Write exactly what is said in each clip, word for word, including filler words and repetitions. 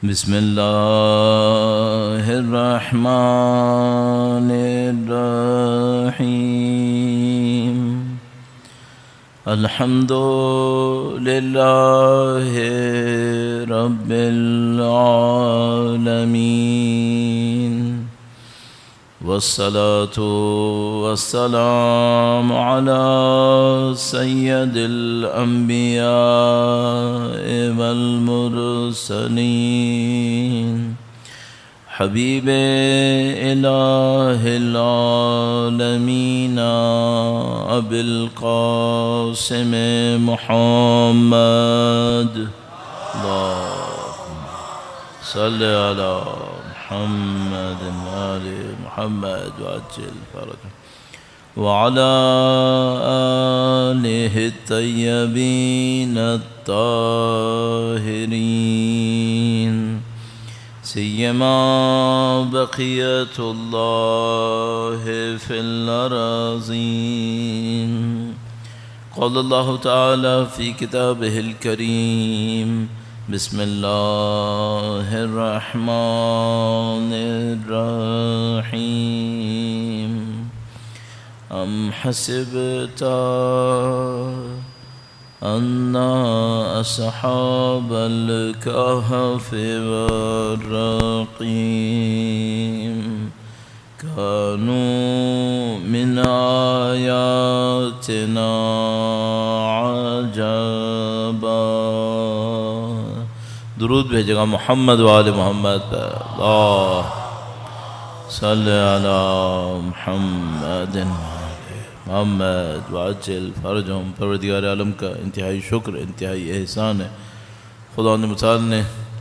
بسم اللہ الرحمن الرحیم الحمد للہ رب العالمین والصلاة والسلام على سید الانبیاء والمرسلین حبیب الہ العالمین ابی القاسم محمد اللہم صلی علی محمد آل محمد وعجل فرجهم وعلى آله الطيبين الطاهرين سيما بقية الله في الأراضين قال الله تعالى في كتابه الكريم بسم اللہ الرحمن الرحیم ام حسبت ان اصحاب الكهف والرقیم كانوا من آیاتنا عجبا. درود بھیجے گا محمد وآل محمد پر. اللہ صلی علی محمد محمد وعجل فرجهم. پروردگار عالم کا انتہائی شکر، انتہائی احسان ہے. خدا متعال نے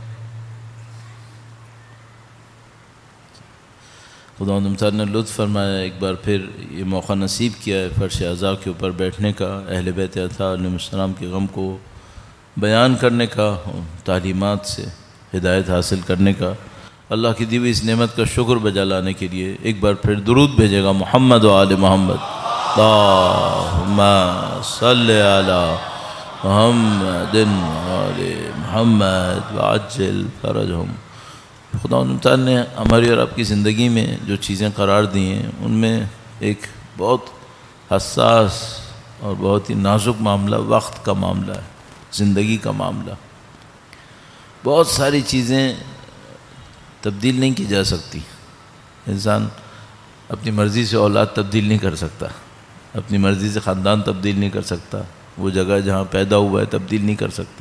خدا متعال نے لطف فرمایا، ایک بار پھر یہ موقع نصیب کیا ہے فرش اعضاء کے اوپر بیٹھنے کا، اہل بیت اطہار علیہ السلام کے غم کو بیان کرنے کا، تعلیمات سے ہدایت حاصل کرنے کا. اللہ کی دی ہوئی اس نعمت کا شکر بجا لانے کے لیے ایک بار پھر درود بھیجے گا محمد و آل محمد. اللہم صلی علی محمد و آل محمد وعجل فرجهم. خدا تعالیٰ نے ہماری اور آپ کی زندگی میں جو چیزیں قرار دی ہیں ان میں ایک بہت حساس اور بہت ہی نازک معاملہ وقت کا معاملہ ہے، زندگی کا معاملہ. بہت ساری چیزیں تبدیل نہیں کی جا سکتی. انسان اپنی مرضی سے اولاد تبدیل نہیں کر سکتا، اپنی مرضی سے خاندان تبدیل نہیں کر سکتا، وہ جگہ جہاں پیدا ہوا ہے تبدیل نہیں کر سکتا.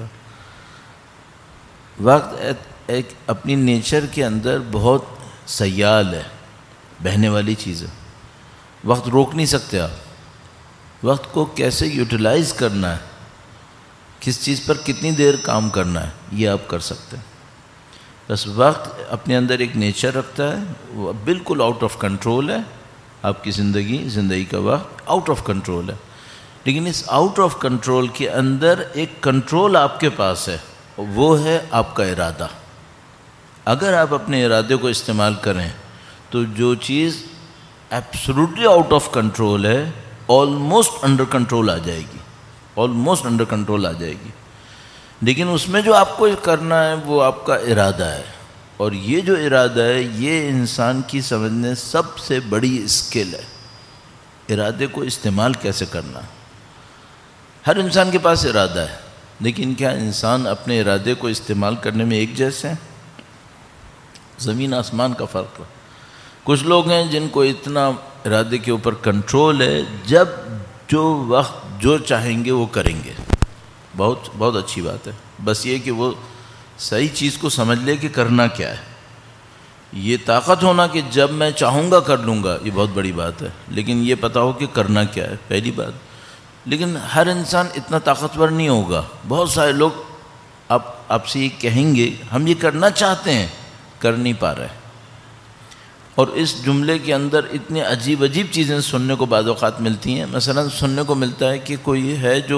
وقت ایک اپنی نیچر کے اندر بہت سیال ہے، بہنے والی چیز ہے. وقت روک نہیں سکتے آپ. وقت کو کیسے یوٹیلائز کرنا ہے، کس چیز پر کتنی دیر کام کرنا ہے، یہ آپ کر سکتے ہیں. بس وقت اپنے اندر ایک نیچر رکھتا ہے، وہ بالکل آؤٹ آف کنٹرول ہے. آپ کی زندگی زندگی کا وقت آؤٹ آف کنٹرول ہے، لیکن اس آؤٹ آف کنٹرول کے اندر ایک کنٹرول آپ کے پاس ہے، وہ ہے آپ کا ارادہ. اگر آپ اپنے ارادے کو استعمال کریں تو جو چیز ایبسولوٹلی آؤٹ آف کنٹرول ہے آلموسٹ انڈر کنٹرول آ جائے گی، آلموسٹ انڈر کنٹرول آ جائے گی. لیکن اس میں جو آپ کو کرنا ہے وہ آپ کا ارادہ ہے، اور یہ جو ارادہ ہے یہ انسان کی سمجھنے سب سے بڑی اسکل ہے. ارادے کو استعمال کیسے کرنا. ہر انسان کے پاس ارادہ ہے، لیکن کیا انسان اپنے ارادے کو استعمال کرنے میں ایک جیسے ہیں؟ زمین آسمان کا فرق ہے. کچھ لوگ ہیں جن کو اتنا ارادے کے اوپر کنٹرول ہے، جب جو وقت جو چاہیں گے وہ کریں گے. بہت بہت اچھی بات ہے، بس یہ کہ وہ صحیح چیز کو سمجھ لے کہ کرنا کیا ہے. یہ طاقت ہونا کہ جب میں چاہوں گا کر لوں گا، یہ بہت بڑی بات ہے. لیکن یہ پتہ ہو کہ کرنا کیا ہے، پہلی بات. لیکن ہر انسان اتنا طاقتور نہیں ہوگا. بہت سارے لوگ آپ آپ سے یہ کہیں گے ہم یہ کرنا چاہتے ہیں، کر نہیں پا رہے. اور اس جملے کے اندر اتنی عجیب عجیب چیزیں سننے کو بعض اوقات ملتی ہیں. مثلا سننے کو ملتا ہے کہ کوئی ہے جو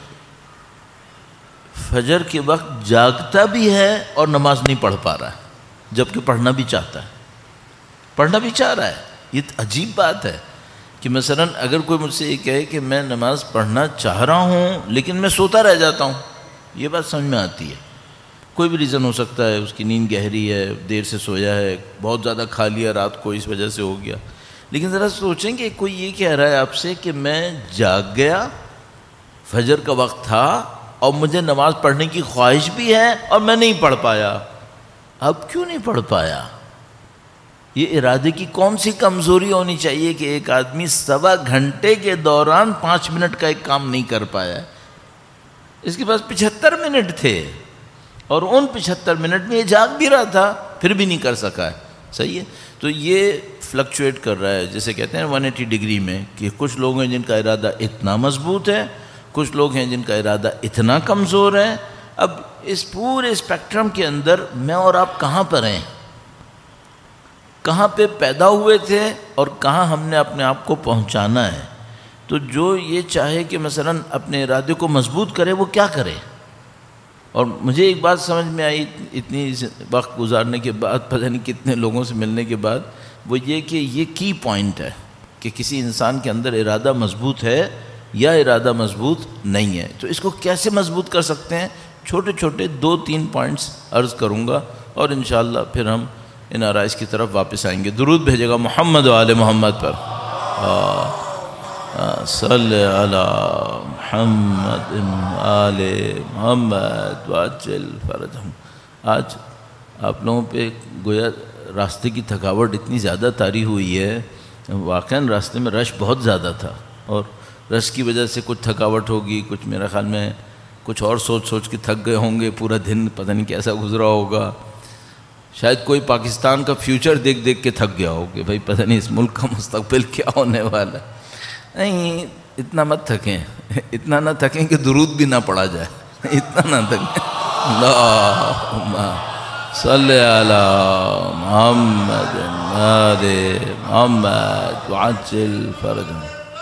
فجر کے وقت جاگتا بھی ہے اور نماز نہیں پڑھ پا رہا ہے، جبکہ پڑھنا بھی چاہتا ہے، پڑھنا بھی چاہ رہا ہے. یہ عجیب بات ہے کہ مثلا اگر کوئی مجھ سے یہ کہے کہ میں نماز پڑھنا چاہ رہا ہوں لیکن میں سوتا رہ جاتا ہوں، یہ بات سمجھ میں آتی ہے. کوئی بھی ریزن ہو سکتا ہے، اس کی نیند گہری ہے، دیر سے سویا ہے، بہت زیادہ کھا لیا رات کو اس وجہ سے ہو گیا. لیکن ذرا سوچیں کہ کوئی یہ کہہ رہا ہے آپ سے کہ میں جاگ گیا، فجر کا وقت تھا اور مجھے نماز پڑھنے کی خواہش بھی ہے اور میں نہیں پڑھ پایا. اب کیوں نہیں پڑھ پایا؟ یہ ارادے کی کون سی کمزوری ہونی چاہیے کہ ایک آدمی سوا گھنٹے کے دوران پانچ منٹ کا ایک کام نہیں کر پایا؟ اس کے پاس پچہتر منٹ تھے اور ان پچہتر منٹ میں یہ جاگ بھی رہا تھا پھر بھی نہیں کر سکا ہے. صحیح ہے. تو یہ فلکچویٹ کر رہا ہے، جسے کہتے ہیں ون ایٹی ڈگری میں، کہ کچھ لوگ ہیں جن کا ارادہ اتنا مضبوط ہے، کچھ لوگ ہیں جن کا ارادہ اتنا کمزور ہے. اب اس پورے اسپیکٹرم کے اندر میں اور آپ کہاں پر ہیں؟ کہاں پہ پیدا ہوئے تھے اور کہاں ہم نے اپنے آپ کو پہنچانا ہے؟ تو جو یہ چاہے کہ مثلا اپنے ارادے کو مضبوط کرے وہ کیا کرے؟ اور مجھے ایک بات سمجھ میں آئی اتنی وقت گزارنے کے بعد، پتہ نہیں کتنے لوگوں سے ملنے کے بعد، وہ یہ کہ یہ کی پوائنٹ ہے کہ کسی انسان کے اندر ارادہ مضبوط ہے یا ارادہ مضبوط نہیں ہے. تو اس کو کیسے مضبوط کر سکتے ہیں؟ چھوٹے چھوٹے دو تین پوائنٹس عرض کروں گا اور انشاءاللہ پھر ہم ان آرائش کی طرف واپس آئیں گے. درود بھیجے گا محمد و آل محمد پر. صلی علی محمد آل محمد وعجل فرجہم. آج آپ لوگوں پہ گویا راستے کی تھکاوٹ اتنی زیادہ طاری ہوئی ہے، واقعاً راستے میں رش بہت زیادہ تھا اور رش کی وجہ سے کچھ تھکاوٹ ہوگی، کچھ میرے خیال میں کچھ اور سوچ سوچ کے تھک گئے ہوں گے. پورا دن پتہ نہیں کیسا گزرا ہوگا. شاید کوئی پاکستان کا فیوچر دیکھ دیکھ کے تھک گیا ہو کہ بھائی پتہ نہیں اس ملک کا مستقبل کیا ہونے والا ہے. نہیں، اتنا مت تھکیں، اتنا نہ تھکیں کہ درود بھی نہ پڑھا جائے، اتنا نہ تھکیں. اللہم صلی علی محمد آل محمد وعجل فرجہم.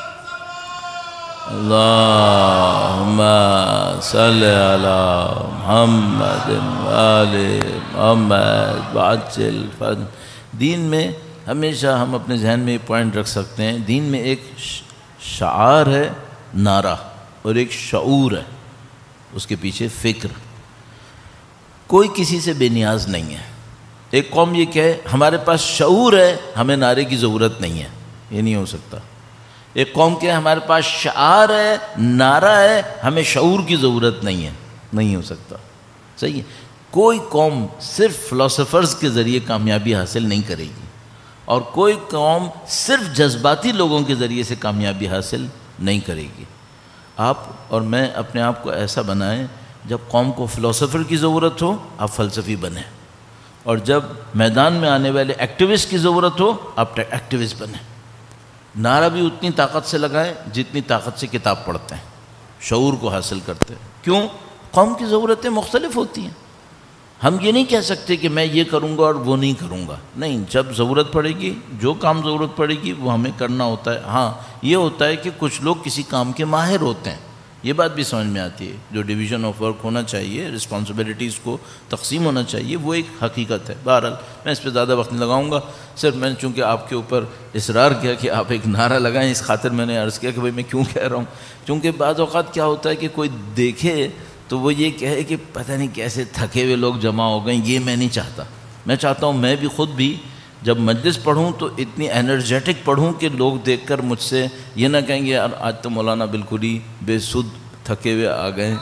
اللہم صلی علی محمد آل محمد وعجل فرجہم. دین میں ہمیشہ ہم اپنے ذہن میں یہ پوائنٹ رکھ سکتے ہیں، دین میں ایک شعار ہے، نعرہ، اور ایک شعور ہے، اس کے پیچھے فکر. کوئی کسی سے بے نیاز نہیں ہے. ایک قوم یہ کہے ہمارے پاس شعور ہے، ہمیں نعرے کی ضرورت نہیں ہے، یہ نہیں ہو سکتا. ایک قوم کہے ہمارے پاس شعار ہے، نعرہ ہے، ہمیں شعور کی ضرورت نہیں ہے، نہیں ہو سکتا. صحیح ہے. کوئی قوم صرف فلاسفرز کے ذریعے کامیابی حاصل نہیں کرے گی اور کوئی قوم صرف جذباتی لوگوں کے ذریعے سے کامیابی حاصل نہیں کرے گی. آپ اور میں اپنے آپ کو ایسا بنائیں، جب قوم کو فلاسفر کی ضرورت ہو آپ فلسفی بنیں، اور جب میدان میں آنے والے ایکٹیوسٹ کی ضرورت ہو آپ ایکٹیوسٹ بنیں. نعرہ بھی اتنی طاقت سے لگائیں جتنی طاقت سے کتاب پڑھتے ہیں، شعور کو حاصل کرتے ہیں. کیوں؟ قوم کی ضرورتیں مختلف ہوتی ہیں. ہم یہ نہیں کہہ سکتے کہ میں یہ کروں گا اور وہ نہیں کروں گا. نہیں، جب ضرورت پڑے گی، جو کام ضرورت پڑے گی وہ ہمیں کرنا ہوتا ہے. ہاں یہ ہوتا ہے کہ کچھ لوگ کسی کام کے ماہر ہوتے ہیں، یہ بات بھی سمجھ میں آتی ہے. جو ڈویژن آف ورک ہونا چاہیے، رسپانسبلٹیز کو تقسیم ہونا چاہیے، وہ ایک حقیقت ہے. بہرحال میں اس پہ زیادہ وقت نہیں لگاؤں گا. صرف میں نے چونکہ آپ کے اوپر اصرار کیا کہ آپ ایک نعرہ لگائیں، اس خاطر میں نے عرض کیا کہ بھائی میں کیوں کہہ رہا ہوں. چونکہ بعض اوقات کیا ہوتا ہے کہ کوئی دیکھے تو وہ یہ کہے کہ پتہ نہیں کیسے تھکے ہوئے لوگ جمع ہو گئے. یہ میں نہیں چاہتا. میں چاہتا ہوں میں بھی خود بھی جب مجلس پڑھوں تو اتنی انرجیٹک پڑھوں کہ لوگ دیکھ کر مجھ سے یہ نہ کہیں گے یار آج تو مولانا بالکل ہی بے سود تھکے ہوئے آ گئے.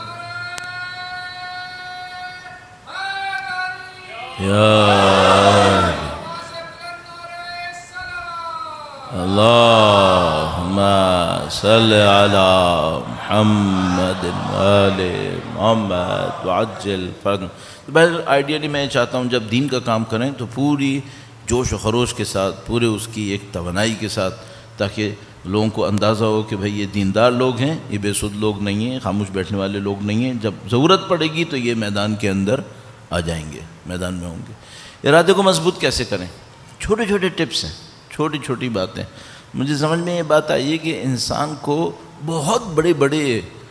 یا اللہم صلی علی محمد آل محمد وعجل فرجہم. بہر آئیڈیلی میں چاہتا ہوں جب دین کا کام کریں تو پوری جوش و خروش کے ساتھ، پورے اس کی ایک توانائی کے ساتھ، تاکہ لوگوں کو اندازہ ہو کہ بھئی یہ دیندار لوگ ہیں، یہ بے سود لوگ نہیں ہیں، خاموش بیٹھنے والے لوگ نہیں ہیں. جب ضرورت پڑے گی تو یہ میدان کے اندر آ جائیں گے، میدان میں ہوں گے. ارادے کو مضبوط کیسے کریں؟ چھوٹے چھوٹے ٹپس ہیں، چھوٹی چھوٹی باتیں. مجھے سمجھ میں یہ بات آئی ہے کہ انسان کو بہت بڑے بڑے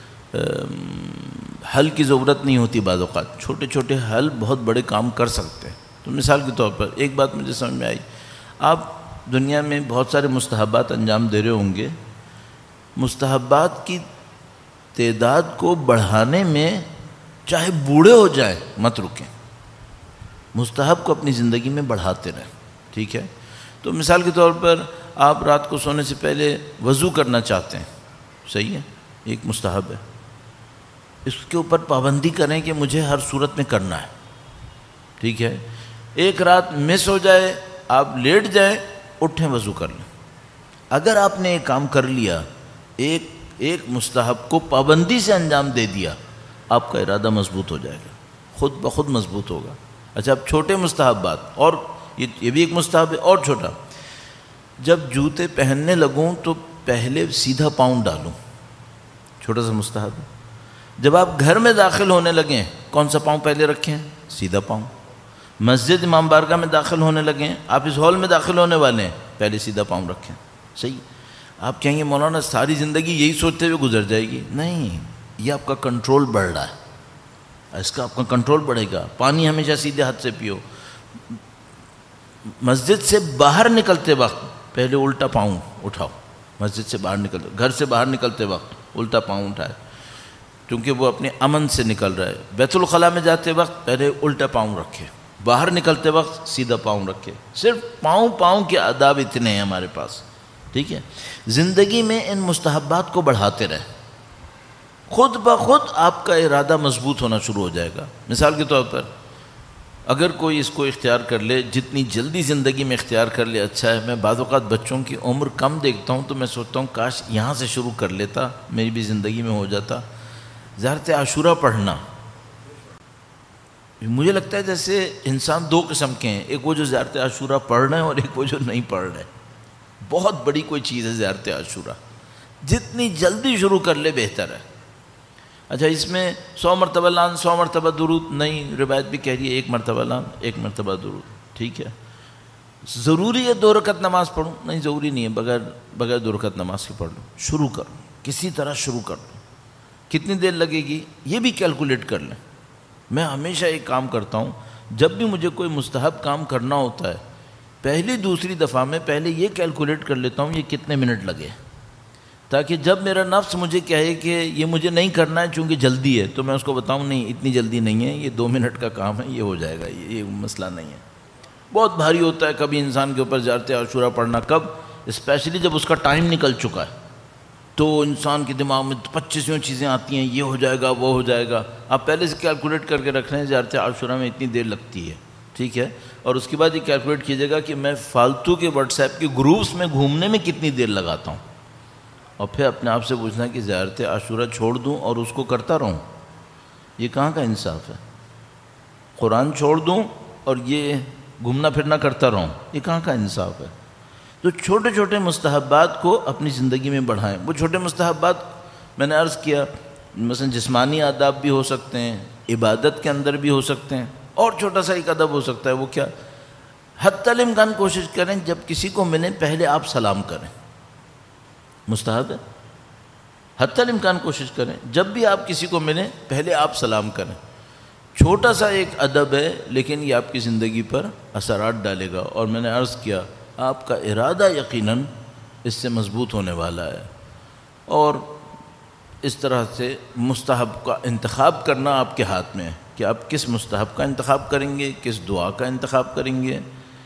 حل کی ضرورت نہیں ہوتی. بعض اوقات چھوٹے چھوٹے حل بہت بڑے کام کر سکتے ہیں. تو مثال کے طور پر ایک بات مجھے سمجھ میں آئی، آپ دنیا میں بہت سارے مستحبات انجام دے رہے ہوں گے. مستحبات کی تعداد کو بڑھانے میں چاہے بوڑھے ہو جائیں مت رکیں، مستحب کو اپنی زندگی میں بڑھاتے رہیں، ٹھیک ہے؟ تو مثال کے طور پر آپ رات کو سونے سے پہلے وضو کرنا چاہتے ہیں، صحیح ہے، ایک مستحب ہے، اس کے اوپر پابندی کریں کہ مجھے ہر صورت میں کرنا ہے، ٹھیک ہے؟ ایک رات مس ہو جائے، آپ لیٹ جائیں، اٹھیں وضو کر لیں۔ اگر آپ نے ایک کام کر لیا، ایک ایک مستحب کو پابندی سے انجام دے دیا، آپ کا ارادہ مضبوط ہو جائے گا، خود بخود مضبوط ہوگا۔ اچھا، اب چھوٹے مستحبات، اور یہ یہ بھی ایک مستحب ہے اور چھوٹا، جب جوتے پہننے لگوں تو پہلے سیدھا پاؤں ڈالوں، چھوٹا سا مستحب ہے۔ جب آپ گھر میں داخل ہونے لگیں کون سا پاؤں پہلے رکھیں؟ سیدھا پاؤں۔ مسجد امام بارگاہ میں داخل ہونے لگیں، آپ اس ہال میں داخل ہونے والے ہیں، پہلے سیدھا پاؤں رکھیں، صحیح؟ آپ کہیں گے مولانا ساری زندگی یہی سوچتے ہوئے گزر جائے گی، نہیں، یہ آپ کا کنٹرول بڑھ رہا ہے، اس کا آپ کا کنٹرول بڑھے گا۔ پانی ہمیشہ سیدھے ہاتھ سے پیو۔ مسجد سے باہر نکلتے وقت پہلے الٹا پاؤں اٹھاؤ، مسجد سے باہر نکلتے گھر سے باہر نکلتے وقت الٹا پاؤں اٹھائے، کیونکہ وہ اپنے امن سے نکل رہا ہے۔ بیت الخلاء میں جاتے وقت پہلے الٹا پاؤں رکھے، باہر نکلتے وقت سیدھا پاؤں رکھے۔ صرف پاؤں پاؤں کے آداب اتنے ہیں ہمارے پاس، ٹھیک ہے؟ زندگی میں ان مستحبات کو بڑھاتے رہیں، خود بخود آپ کا ارادہ مضبوط ہونا شروع ہو جائے گا۔ مثال کے طور پر اگر کوئی اس کو اختیار کر لے، جتنی جلدی زندگی میں اختیار کر لے اچھا ہے۔ میں بعض اوقات بچوں کی عمر کم دیکھتا ہوں تو میں سوچتا ہوں کاش یہاں سے شروع کر لیتا، میری بھی زندگی میں ہو جاتا۔ زیارت عاشورہ پڑھنا، مجھے لگتا ہے جیسے انسان دو قسم کے ہیں، ایک وہ جو زیارت عاشورہ پڑھ رہے ہیں اور ایک وہ جو نہیں پڑھ رہے۔ بہت بڑی کوئی چیز ہے زیارت عاشورہ، جتنی جلدی شروع کر لے بہتر ہے۔ اچھا، اس میں سو مرتبہ لان سو مرتبہ درود نہیں، روایت بھی کہہ رہی ہے ایک مرتبہ لان ایک مرتبہ درود، ٹھیک ہے؟ ضروری ہے دو رکعت نماز پڑھوں؟ نہیں، ضروری نہیں ہے، بغیر بغیر دو رکعت نماز کے پڑھ لوں، شروع کروں، کسی طرح شروع کر لوں۔ کتنی دیر لگے گی یہ بھی کیلکولیٹ کر لیں۔ میں ہمیشہ ایک کام کرتا ہوں، جب بھی مجھے کوئی مستحب کام کرنا ہوتا ہے، پہلی دوسری دفعہ میں پہلے یہ کیلکولیٹ کر لیتا ہوں یہ کتنے منٹ لگے، تاکہ جب میرا نفس مجھے کہے کہ یہ مجھے نہیں کرنا ہے چونکہ جلدی ہے، تو میں اس کو بتاؤں نہیں، اتنی جلدی نہیں ہے، یہ دو منٹ کا کام ہے، یہ ہو جائے گا، یہ یہ مسئلہ نہیں ہے۔ بہت بھاری ہوتا ہے کبھی انسان کے اوپر زیارت عاشورہ پڑھنا، کب؟ اسپیشلی جب اس کا ٹائم نکل چکا ہے تو انسان کے دماغ میں پچیسوں چیزیں آتی ہیں، یہ ہو جائے گا وہ ہو جائے گا۔ آپ پہلے سے کیلکولیٹ کر کے رکھ رہے ہیں زیارت عاشورہ میں اتنی دیر لگتی ہے، ٹھیک ہے؟ اور اس کے بعد یہ کیلکولیٹ کیجیے گا کہ میں فالتو کے واٹس ایپ کے گروپس میں گھومنے میں کتنی دیر لگاتا ہوں، اور پھر اپنے آپ سے پوچھنا کہ زیارت عاشورہ چھوڑ دوں اور اس کو کرتا رہوں، یہ کہاں کا انصاف ہے؟ قرآن چھوڑ دوں اور یہ گھومنا پھرنا کرتا رہوں، یہ کہاں کا انصاف ہے؟ تو چھوٹے چھوٹے مستحبات کو اپنی زندگی میں بڑھائیں۔ وہ چھوٹے مستحبات میں نے عرض کیا، مثلا جسمانی آداب بھی ہو سکتے ہیں، عبادت کے اندر بھی ہو سکتے ہیں، اور چھوٹا سا ایک ادب ہو سکتا ہے، وہ کیا؟ حتی الامکان کوشش کریں جب کسی کو ملیں پہلے آپ سلام کریں، مستحب ہے۔ حتی الامکان کوشش کریں جب بھی آپ کسی کو ملیں پہلے آپ سلام کریں۔ چھوٹا سا ایک ادب ہے لیکن یہ آپ کی زندگی پر اثرات ڈالے گا، اور میں نے عرض کیا آپ کا ارادہ یقیناً اس سے مضبوط ہونے والا ہے۔ اور اس طرح سے مستحب کا انتخاب کرنا آپ کے ہاتھ میں ہے کہ آپ کس مستحب کا انتخاب کریں گے، کس دعا کا انتخاب کریں گے۔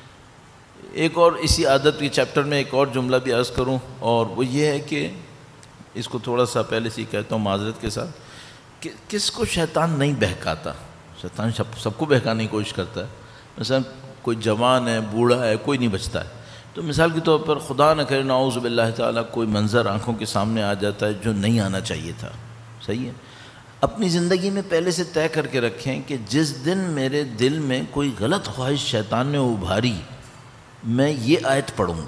ایک اور اسی عادت کے چیپٹر میں ایک اور جملہ بھی عرض کروں، اور وہ یہ ہے کہ اس کو تھوڑا سا پہلے سے ہی کہتا ہوں معذرت کے ساتھ، کہ کس کو شیطان نہیں بہکاتا؟ شیطان سب کو بہکانے کی کوشش کرتا ہے۔ مثلا کوئی جوان ہے، بوڑھا ہے، کوئی نہیں بچتا ہے، تو مثال کے طور پر خدا نہ کرے نعوذ باللہ تعالیٰ کوئی منظر آنکھوں کے سامنے آ جاتا ہے جو نہیں آنا چاہیے تھا، صحیح ہے؟ اپنی زندگی میں پہلے سے طے کر کے رکھیں کہ جس دن میرے دل میں کوئی غلط خواہش شیطان نے ابھاری میں یہ آیت پڑھوں گا،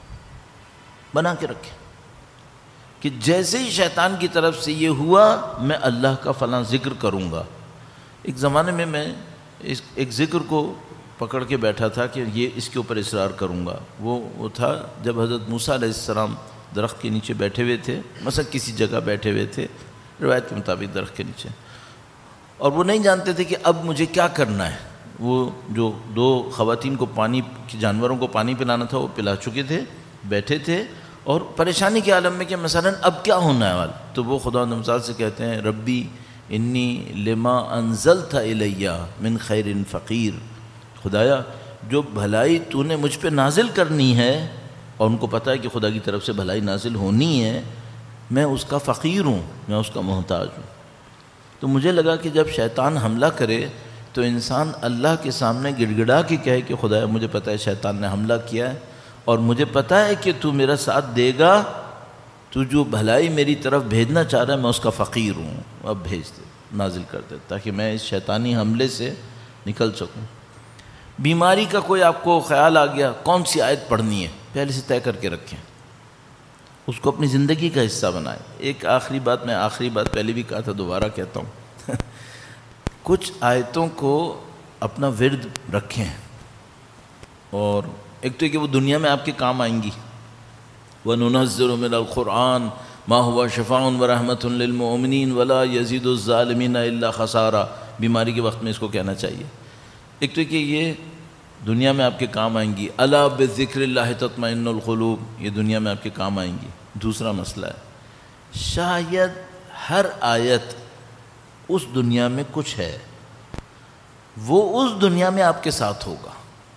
بنا کے رکھیں کہ جیسے ہی شیطان کی طرف سے یہ ہوا میں اللہ کا فلاں ذکر کروں گا۔ ایک زمانے میں میں اس ایک ذکر کو پکڑ کے بیٹھا تھا کہ یہ اس کے اوپر اصرار کروں گا، وہ وہ تھا جب حضرت موسیٰ علیہ السلام درخت کے نیچے بیٹھے ہوئے تھے، مثلا کسی جگہ بیٹھے ہوئے تھے روایت کے مطابق درخت کے نیچے، اور وہ نہیں جانتے تھے کہ اب مجھے کیا کرنا ہے۔ وہ جو دو خواتین کو پانی جانوروں کو پانی پلانا تھا وہ پلا چکے تھے، بیٹھے تھے اور پریشانی کے عالم میں کہ مثلا اب کیا ہونا ہے والا، تو وہ خدا متعال سے کہتے ہیں ربی انی لما انزلت الیہ من خیر فقیر، خدایا جو بھلائی تو نے مجھ پہ نازل کرنی ہے، اور ان کو پتہ ہے کہ خدا کی طرف سے بھلائی نازل ہونی ہے، میں اس کا فقیر ہوں، میں اس کا محتاج ہوں۔ تو مجھے لگا کہ جب شیطان حملہ کرے تو انسان اللہ کے سامنے گڑ گڑا کے کہے کہ خدایا مجھے پتہ ہے شیطان نے حملہ کیا ہے، اور مجھے پتہ ہے کہ تو میرا ساتھ دے گا، تو جو بھلائی میری طرف بھیجنا چاہ رہا ہے میں اس کا فقیر ہوں، اب بھیج دے، نازل کر دے، تاکہ میں اس شیطانی حملے سے نکل سکوں۔ بیماری کا کوئی آپ کو خیال آ گیا، کون سی آیت پڑھنی ہے، پہلے سے طے کر کے رکھیں، اس کو اپنی زندگی کا حصہ بنائیں۔ ایک آخری بات، میں آخری بات پہلے بھی کہا تھا، دوبارہ کہتا ہوں کچھ آیتوں کو اپنا ورد رکھیں، اور ایک تو یہ کہ وہ دنیا میں آپ کے کام آئیں گی۔ وَنُنَزِّلُ مِنَ الْقُرْآنِ مَا هُوَ شِفَاءٌ وَرَحْمَةٌ لِّلْمُؤْمِنِينَ وَلَا يَزِيدُ الظَّالِمِينَ إِلَّا خَسَارًا، بیماری کے وقت میں اس کو کہنا چاہیے۔ ایک تو کہ یہ دنیا میں آپ کے کام آئیں گی، الا بذکر اللہ تطمئن القلوب، یہ دنیا میں آپ کے کام آئیں گی۔ دوسرا مسئلہ ہے شاید ہر آیت اس دنیا میں کچھ ہے، وہ اس دنیا میں آپ کے ساتھ ہوگا۔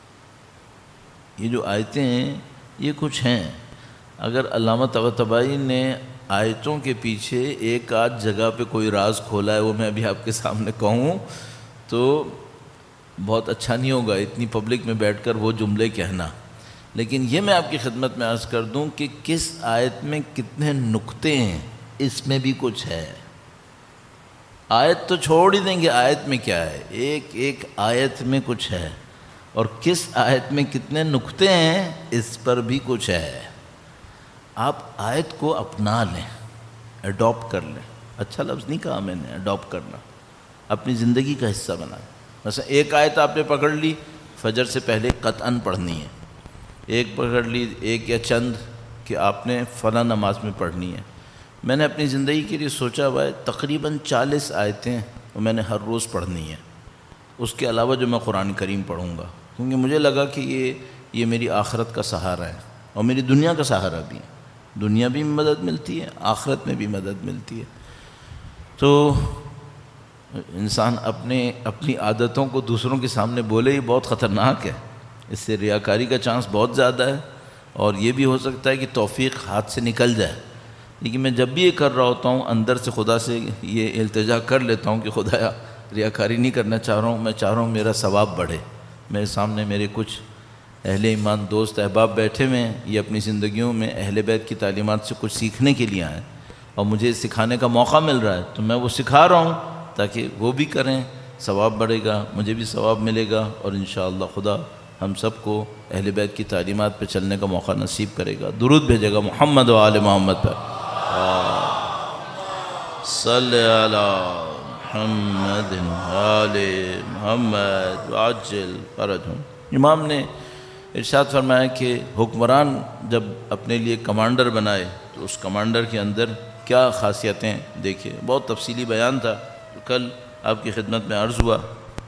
یہ جو آیتیں ہیں یہ کچھ ہیں، اگر علامہ طباطبائی نے آیتوں کے پیچھے ایک آدھ جگہ پہ کوئی راز کھولا ہے، وہ میں ابھی آپ کے سامنے کہوں تو بہت اچھا نہیں ہوگا اتنی پبلک میں بیٹھ کر وہ جملے کہنا، لیکن یہ میں آپ کی خدمت میں عرض کر دوں کہ کس آیت میں کتنے نکتے ہیں، اس میں بھی کچھ ہے۔ آیت تو چھوڑ ہی دیں گے، آیت میں کیا ہے، ایک ایک آیت میں کچھ ہے، اور کس آیت میں کتنے نکتے ہیں اس پر بھی کچھ ہے۔ آپ آیت کو اپنا لیں، اڈاپٹ کر لیں، اچھا لفظ نہیں کہا میں نے، اڈاپٹ کرنا، اپنی زندگی کا حصہ بنائیں۔ مثلا ایک آیت آپ نے پکڑ لی، فجر سے پہلے قطعاً پڑھنی ہے، ایک پکڑ لی، ایک یا چند کہ آپ نے فلاں نماز میں پڑھنی ہے۔ میں نے اپنی زندگی کے لیے سوچا ہوا ہے تقریباً چالیس آیتیں وہ میں نے ہر روز پڑھنی ہیں، اس کے علاوہ جو میں قرآن کریم پڑھوں گا، کیونکہ مجھے لگا کہ یہ یہ میری آخرت کا سہارا ہے اور میری دنیا کا سہارا بھی ہے، دنیا بھی مدد ملتی ہے، آخرت میں بھی مدد ملتی ہے۔ تو انسان اپنے اپنی عادتوں کو دوسروں کے سامنے بولے، یہ بہت خطرناک ہے، اس سے ریاکاری کا چانس بہت زیادہ ہے، اور یہ بھی ہو سکتا ہے کہ توفیق ہاتھ سے نکل جائے۔ لیکن میں جب بھی یہ کر رہا ہوتا ہوں اندر سے خدا سے یہ التجا کر لیتا ہوں کہ خدایا ریاکاری نہیں کرنا چاہ رہا ہوں، میں چاہ رہا ہوں میرا ثواب بڑھے۔ میرے سامنے میرے کچھ اہل ایمان دوست احباب بیٹھے ہوئے ہیں، یہ اپنی زندگیوں میں اہل بیت کی تعلیمات سے کچھ سیکھنے کے لیے آئے، اور مجھے سکھانے کا موقع مل رہا ہے، تو میں وہ سکھا رہا ہوں تاکہ وہ بھی کریں، ثواب بڑھے گا، مجھے بھی ثواب ملے گا، اور انشاءاللہ خدا ہم سب کو اہل بیت کی تعلیمات پہ چلنے کا موقع نصیب کرے گا۔ درود بھیجے گا محمد و آل محمد پر، صلی علی محمد آل محمد وعجل فرجہم۔ امام نے ارشاد فرمایا کہ حکمران جب اپنے لیے کمانڈر بنائے تو اس کمانڈر کے اندر کیا خاصیتیں دیکھے، بہت تفصیلی بیان تھا، کل آپ کی خدمت میں عرض ہوا۔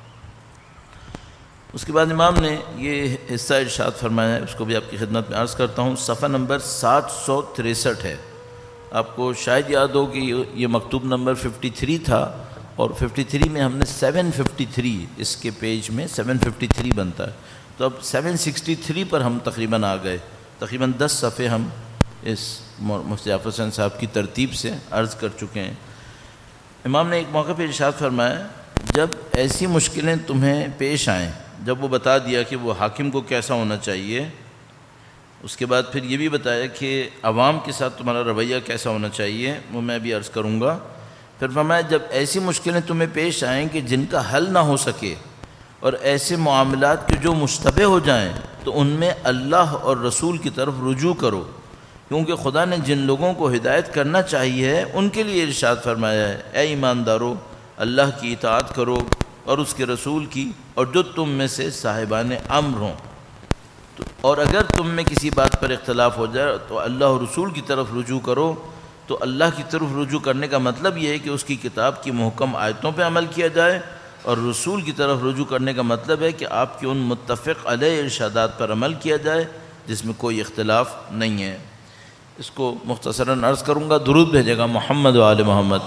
اس کے بعد امام نے یہ حصہ ارشاد فرمایا ہے، اس کو بھی آپ کی خدمت میں عرض کرتا ہوں۔ صفحہ نمبر سات سو تریسٹھ ہے، آپ کو شاید یاد ہو کہ یہ مکتوب نمبر ففٹی تھری تھا، اور ففٹی تھری میں ہم نے سیون ففٹی تھری اس کے پیج میں سیون ففٹی تھری بنتا ہے، تو اب سیون سکسٹی تھری پر ہم تقریباً آ گئے، تقریباً دس صفحے ہم اس مفتی جعفر حسین صاحب کی ترتیب سے عرض کر چکے ہیں۔ امام نے ایک موقع پہ ارشاد فرمایا جب ایسی مشکلیں تمہیں پیش آئیں، جب وہ بتا دیا کہ وہ حاکم کو کیسا ہونا چاہیے، اس کے بعد پھر یہ بھی بتایا کہ عوام کے ساتھ تمہارا رویہ کیسا ہونا چاہیے، وہ میں بھی عرض کروں گا۔ پھر فرمایا جب ایسی مشکلیں تمہیں پیش آئیں کہ جن کا حل نہ ہو سکے، اور ایسے معاملات کے جو مشتبہ ہو جائیں، تو ان میں اللہ اور رسول کی طرف رجوع کرو، کیونکہ خدا نے جن لوگوں کو ہدایت کرنا چاہیے ان کے لیے ارشاد فرمایا ہے اے ایماندارو، اللہ کی اطاعت کرو اور اس کے رسول کی، اور جو تم میں سے صاحبان امر ہوں، تو اور اگر تم میں کسی بات پر اختلاف ہو جائے تو اللہ اور رسول کی طرف رجوع کرو۔ تو اللہ کی طرف رجوع کرنے کا مطلب یہ ہے کہ اس کی کتاب کی محکم آیتوں پہ عمل کیا جائے، اور رسول کی طرف رجوع کرنے کا مطلب ہے کہ آپ کے ان متفق علیہ ارشادات پر عمل کیا جائے جس میں کوئی اختلاف نہیں ہے۔ اس کو مختصراً عرض کروں گا، درود بھیجے گا محمد و آل محمد پر۔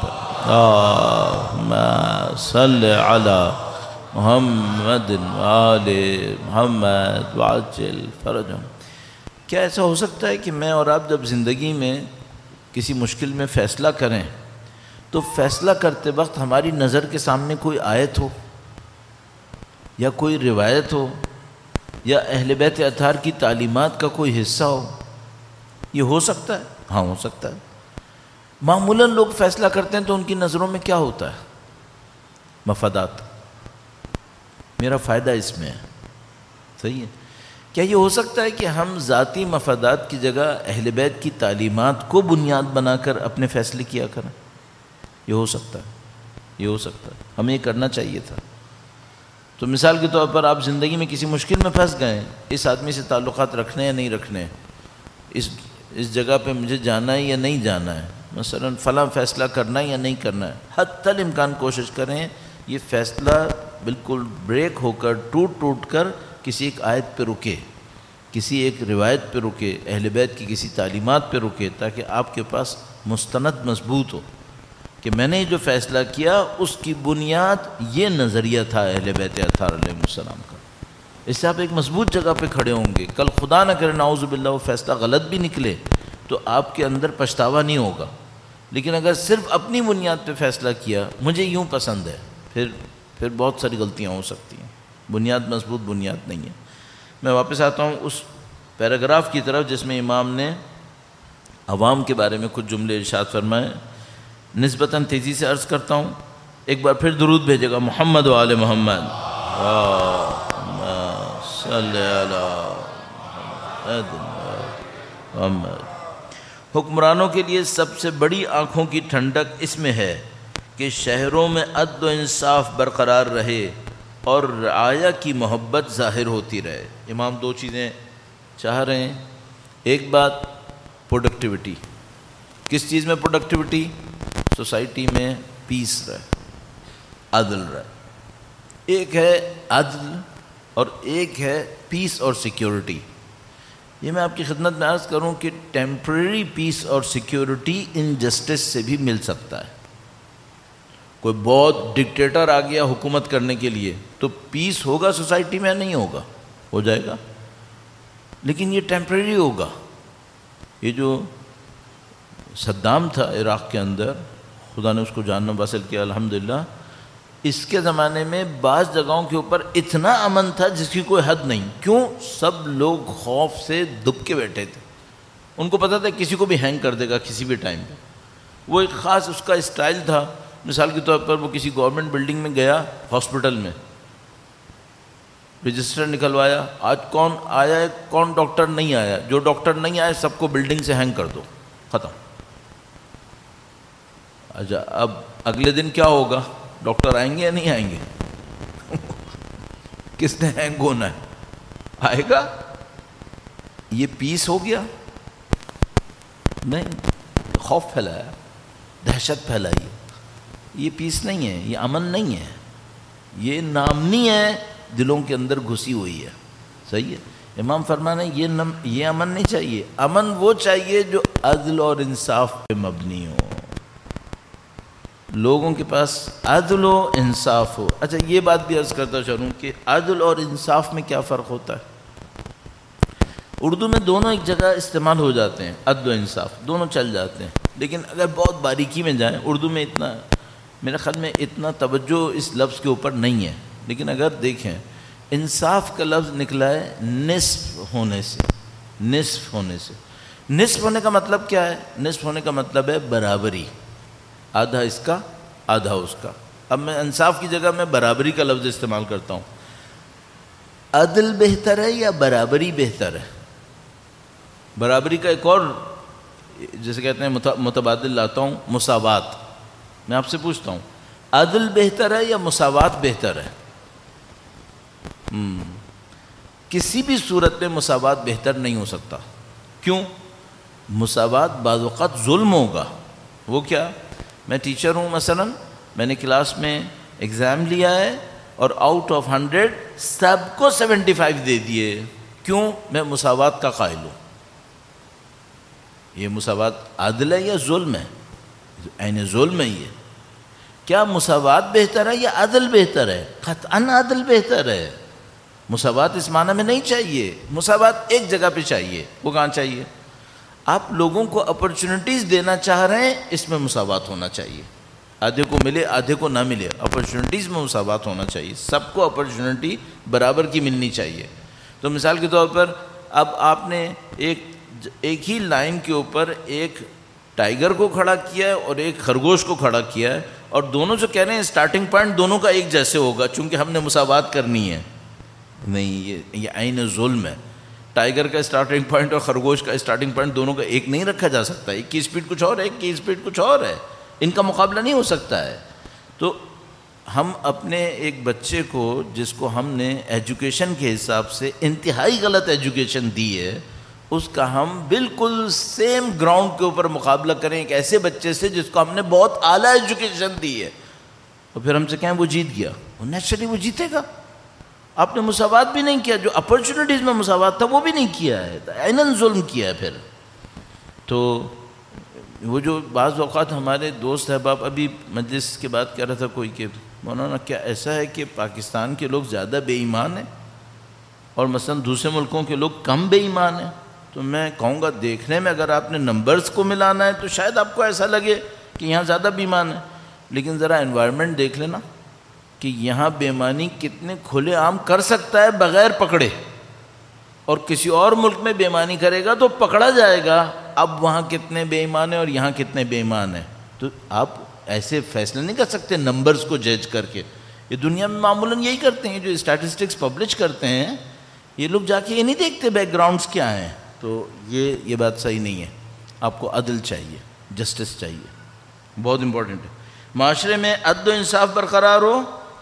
اللہم صل علی محمد وآل محمد وعجل فرجہم۔ کیا ایسا ہو سکتا ہے کہ میں اور آپ جب زندگی میں کسی مشکل میں فیصلہ کریں تو فیصلہ کرتے وقت ہماری نظر کے سامنے کوئی آیت ہو یا کوئی روایت ہو یا اہل بیت اطہار کی تعلیمات کا کوئی حصہ ہو؟ یہ ہو سکتا ہے؟ ہاں ہو سکتا ہے۔ معمولاً لوگ فیصلہ کرتے ہیں تو ان کی نظروں میں کیا ہوتا ہے؟ مفادات، میرا فائدہ اس میں ہے، صحیح ہے۔ کیا یہ ہو سکتا ہے کہ ہم ذاتی مفادات کی جگہ اہل بیت کی تعلیمات کو بنیاد بنا کر اپنے فیصلے کیا کریں؟ یہ ہو سکتا ہے، یہ ہو سکتا ہے، ہمیں یہ کرنا چاہیے تھا۔ تو مثال کے طور پر آپ زندگی میں کسی مشکل میں پھنس گئے، اس آدمی سے تعلقات رکھنے یا نہیں رکھنے، اس اس جگہ پہ مجھے جانا ہے یا نہیں جانا ہے، مثلا فلاں فیصلہ کرنا ہے یا نہیں کرنا ہے، حتی الامکان کوشش کریں یہ فیصلہ بالکل بریک ہو کر ٹوٹ ٹوٹ کر کسی ایک آیت پہ رکے، کسی ایک روایت پہ رکے، اہل بیت کی کسی تعلیمات پہ رکے، تاکہ آپ کے پاس مستند مضبوط ہو کہ میں نے جو فیصلہ کیا اس کی بنیاد یہ نظریہ تھا اہل بیت اطہار علیہ السلام کا۔ اس سے آپ ایک مضبوط جگہ پہ کھڑے ہوں گے، کل خدا نہ کرے نعوذ باللہ وہ فیصلہ غلط بھی نکلے تو آپ کے اندر پچھتاوا نہیں ہوگا۔ لیکن اگر صرف اپنی بنیاد پہ فیصلہ کیا مجھے یوں پسند ہے، پھر پھر بہت ساری غلطیاں ہو سکتی ہیں، بنیاد مضبوط بنیاد نہیں ہے۔ میں واپس آتا ہوں اس پیراگراف کی طرف جس میں امام نے عوام کے بارے میں کچھ جملے ارشاد فرمائے، نسبتاً تیزی سے عرض کرتا ہوں، ایک بار پھر درود بھیجے گا محمد و آل محمد، صلی اللہ محمد۔ حکمرانوں کے لیے سب سے بڑی آنکھوں کی ٹھنڈک اس میں ہے کہ شہروں میں عدل و انصاف برقرار رہے اور رعایا کی محبت ظاہر ہوتی رہے۔ امام دو چیزیں چاہ رہے ہیں، ایک بات پروڈکٹیوٹی، کس چیز میں پروڈکٹیوٹی؟ سوسائٹی میں پیس رہے، عدل رہے، ایک ہے عدل اور ایک ہے پیس اور سیکیورٹی۔ یہ میں آپ کی خدمت میں عرض کروں کہ ٹیمپریری پیس اور سیکیورٹی انجسٹس سے بھی مل سکتا ہے۔ کوئی بہت ڈکٹیٹر آ گیا حکومت کرنے کے لیے تو پیس ہوگا سوسائٹی میں؟ نہیں ہوگا، ہو جائے گا، لیکن یہ ٹیمپریری ہوگا۔ یہ جو صدام تھا عراق کے اندر، خدا نے اس کو جاننا حاصل کیا الحمدللہ، اس کے زمانے میں بعض جگہوں کے اوپر اتنا امن تھا جس کی کوئی حد نہیں۔ کیوں؟ سب لوگ خوف سے دب کے بیٹھے تھے، ان کو پتہ تھا کسی کو بھی ہینگ کر دے گا کسی بھی ٹائم پہ۔ وہ ایک خاص اس کا اسٹائل تھا، مثال کے طور پر وہ کسی گورنمنٹ بلڈنگ میں گیا، ہاسپٹل میں رجسٹر نکلوایا، آج کون آیا ہے کون ڈاکٹر نہیں آیا، جو ڈاکٹر نہیں آئے سب کو بلڈنگ سے ہینگ کر دو، ختم۔ اچھا اب اگلے دن کیا ہوگا؟ ڈاکٹر آئیں گے یا نہیں آئیں گے؟ کس نے ہینگ ہونا ہے؟ آئے گا؟ یہ پیس ہو گیا؟ نہیں، خوف پھیلایا، دہشت پھیلائی، یہ پیس نہیں ہے، یہ امن نہیں ہے، یہ نامنی ہے، دلوں کے اندر گھسی ہوئی ہے، صحیح ہے۔ امام فرمانے یہ نم یہ امن نہیں چاہیے، امن وہ چاہیے جو عدل اور انصاف پہ مبنی ہو، لوگوں کے پاس عدل و انصاف ہو۔ اچھا یہ بات بھی عرض کرتا چلوں کہ عدل اور انصاف میں کیا فرق ہوتا ہے؟ اردو میں دونوں ایک جگہ استعمال ہو جاتے ہیں، عدل و انصاف دونوں چل جاتے ہیں، لیکن اگر بہت باریکی میں جائیں اردو میں اتنا میرے خیال میں اتنا توجہ اس لفظ کے اوپر نہیں ہے، لیکن اگر دیکھیں انصاف کا لفظ نکلا ہے نصف ہونے سے، نصف ہونے سے۔ نصف ہونے کا مطلب کیا ہے؟ نصف ہونے کا مطلب ہے برابری، آدھا اس کا آدھا اس کا۔ اب میں انصاف کی جگہ میں برابری کا لفظ استعمال کرتا ہوں۔ عدل بہتر ہے یا برابری بہتر ہے؟ برابری کا ایک اور جیسے کہتے ہیں متبادل لاتا ہوں، مساوات۔ میں آپ سے پوچھتا ہوں عدل بہتر ہے یا مساوات بہتر ہے؟ ہم کسی بھی صورت میں مساوات بہتر نہیں ہو سکتا۔ کیوں؟ مساوات بعض اوقات ظلم ہوگا۔ وہ کیا؟ میں ٹیچر ہوں، مثلا میں نے کلاس میں ایگزام لیا ہے اور آؤٹ آف ہنڈریڈ سب کو سیونٹی فائیو دے دیے، کیوں؟ میں مساوات کا قائل ہوں۔ یہ مساوات عدل ہے یا ظلم ہے؟ عین ظلم ہے یہ۔ کیا مساوات بہتر ہے یا عدل بہتر ہے؟ قطعاً عدل بہتر ہے. مساوات اس معنی میں نہیں چاہیے. مساوات ایک جگہ پہ چاہیے. وہ کہاں چاہیے؟ آپ لوگوں کو اپرچونٹیز دینا چاہ رہے ہیں, اس میں مساوات ہونا چاہیے. آدھے کو ملے آدھے کو نہ ملے, اپرچونٹیز میں مساوات ہونا چاہیے. سب کو اپرچونٹی برابر کی ملنی چاہیے. تو مثال کے طور پر اب آپ نے ایک ایک ہی لائن کے اوپر ایک ٹائیگر کو کھڑا کیا ہے اور ایک خرگوش کو کھڑا کیا ہے, اور دونوں جو کہہ رہے ہیں اسٹارٹنگ پوائنٹ دونوں کا ایک جیسے ہوگا چونکہ ہم نے مساوات کرنی ہے. نہیں, یہ یہ عین ظلم ہے. ٹائیگر کا اسٹارٹنگ پوائنٹ اور خرگوش کا اسٹارٹنگ پوائنٹ دونوں کا ایک نہیں رکھا جا سکتا. ایک کی اسپیڈ کچھ اور ہے, ایک کی اسپیڈ کچھ اور ہے. ان کا مقابلہ نہیں ہو سکتا ہے. تو ہم اپنے ایک بچے کو جس کو ہم نے ایجوکیشن کے حساب سے انتہائی غلط ایجوکیشن دی ہے, اس کا ہم بالکل سیم گراؤنڈ کے اوپر مقابلہ کریں ایک ایسے بچے سے جس کو ہم نے بہت اعلیٰ ایجوکیشن دی ہے, اور پھر ہم سے کہیں وہ جیت گیا. وہ نیچرلی وہ جیتے گا. آپ نے مساوات بھی نہیں کیا, جو اپرچونٹیز میں مساوات تھا وہ بھی نہیں کیا ہے, عیناً ظلم کیا ہے. پھر تو وہ جو بعض اوقات ہمارے دوست احباب, ابھی مجلس کے بعد کہہ رہا تھا کوئی کہ مولانا کیا ایسا ہے کہ پاکستان کے لوگ زیادہ بے ایمان ہیں اور مثلا دوسرے ملکوں کے لوگ کم بے ایمان ہیں؟ تو میں کہوں گا دیکھنے میں اگر آپ نے نمبرز کو ملانا ہے تو شاید آپ کو ایسا لگے کہ یہاں زیادہ بے ایمان ہے, لیکن ذرا انوائرمنٹ دیکھ لینا کہ یہاں بے ایمانی کتنے کھلے عام کر سکتا ہے بغیر پکڑے, اور کسی اور ملک میں بے ایمانی کرے گا تو پکڑا جائے گا. اب وہاں کتنے بے ایمان ہیں اور یہاں کتنے بے ایمان ہیں, تو آپ ایسے فیصلے نہیں کر سکتے نمبرز کو جج کر کے. یہ دنیا میں معمولاً یہی کرتے ہیں, جو اسٹیٹسٹکس پبلش کرتے ہیں یہ لوگ جا کے یہ نہیں دیکھتے بیک گراؤنڈز کیا ہیں. تو یہ یہ بات صحیح نہیں ہے. آپ کو عدل چاہیے, جسٹس چاہیے, بہت امپورٹنٹ ہے. معاشرے میں عدل و انصاف برقرار ہو,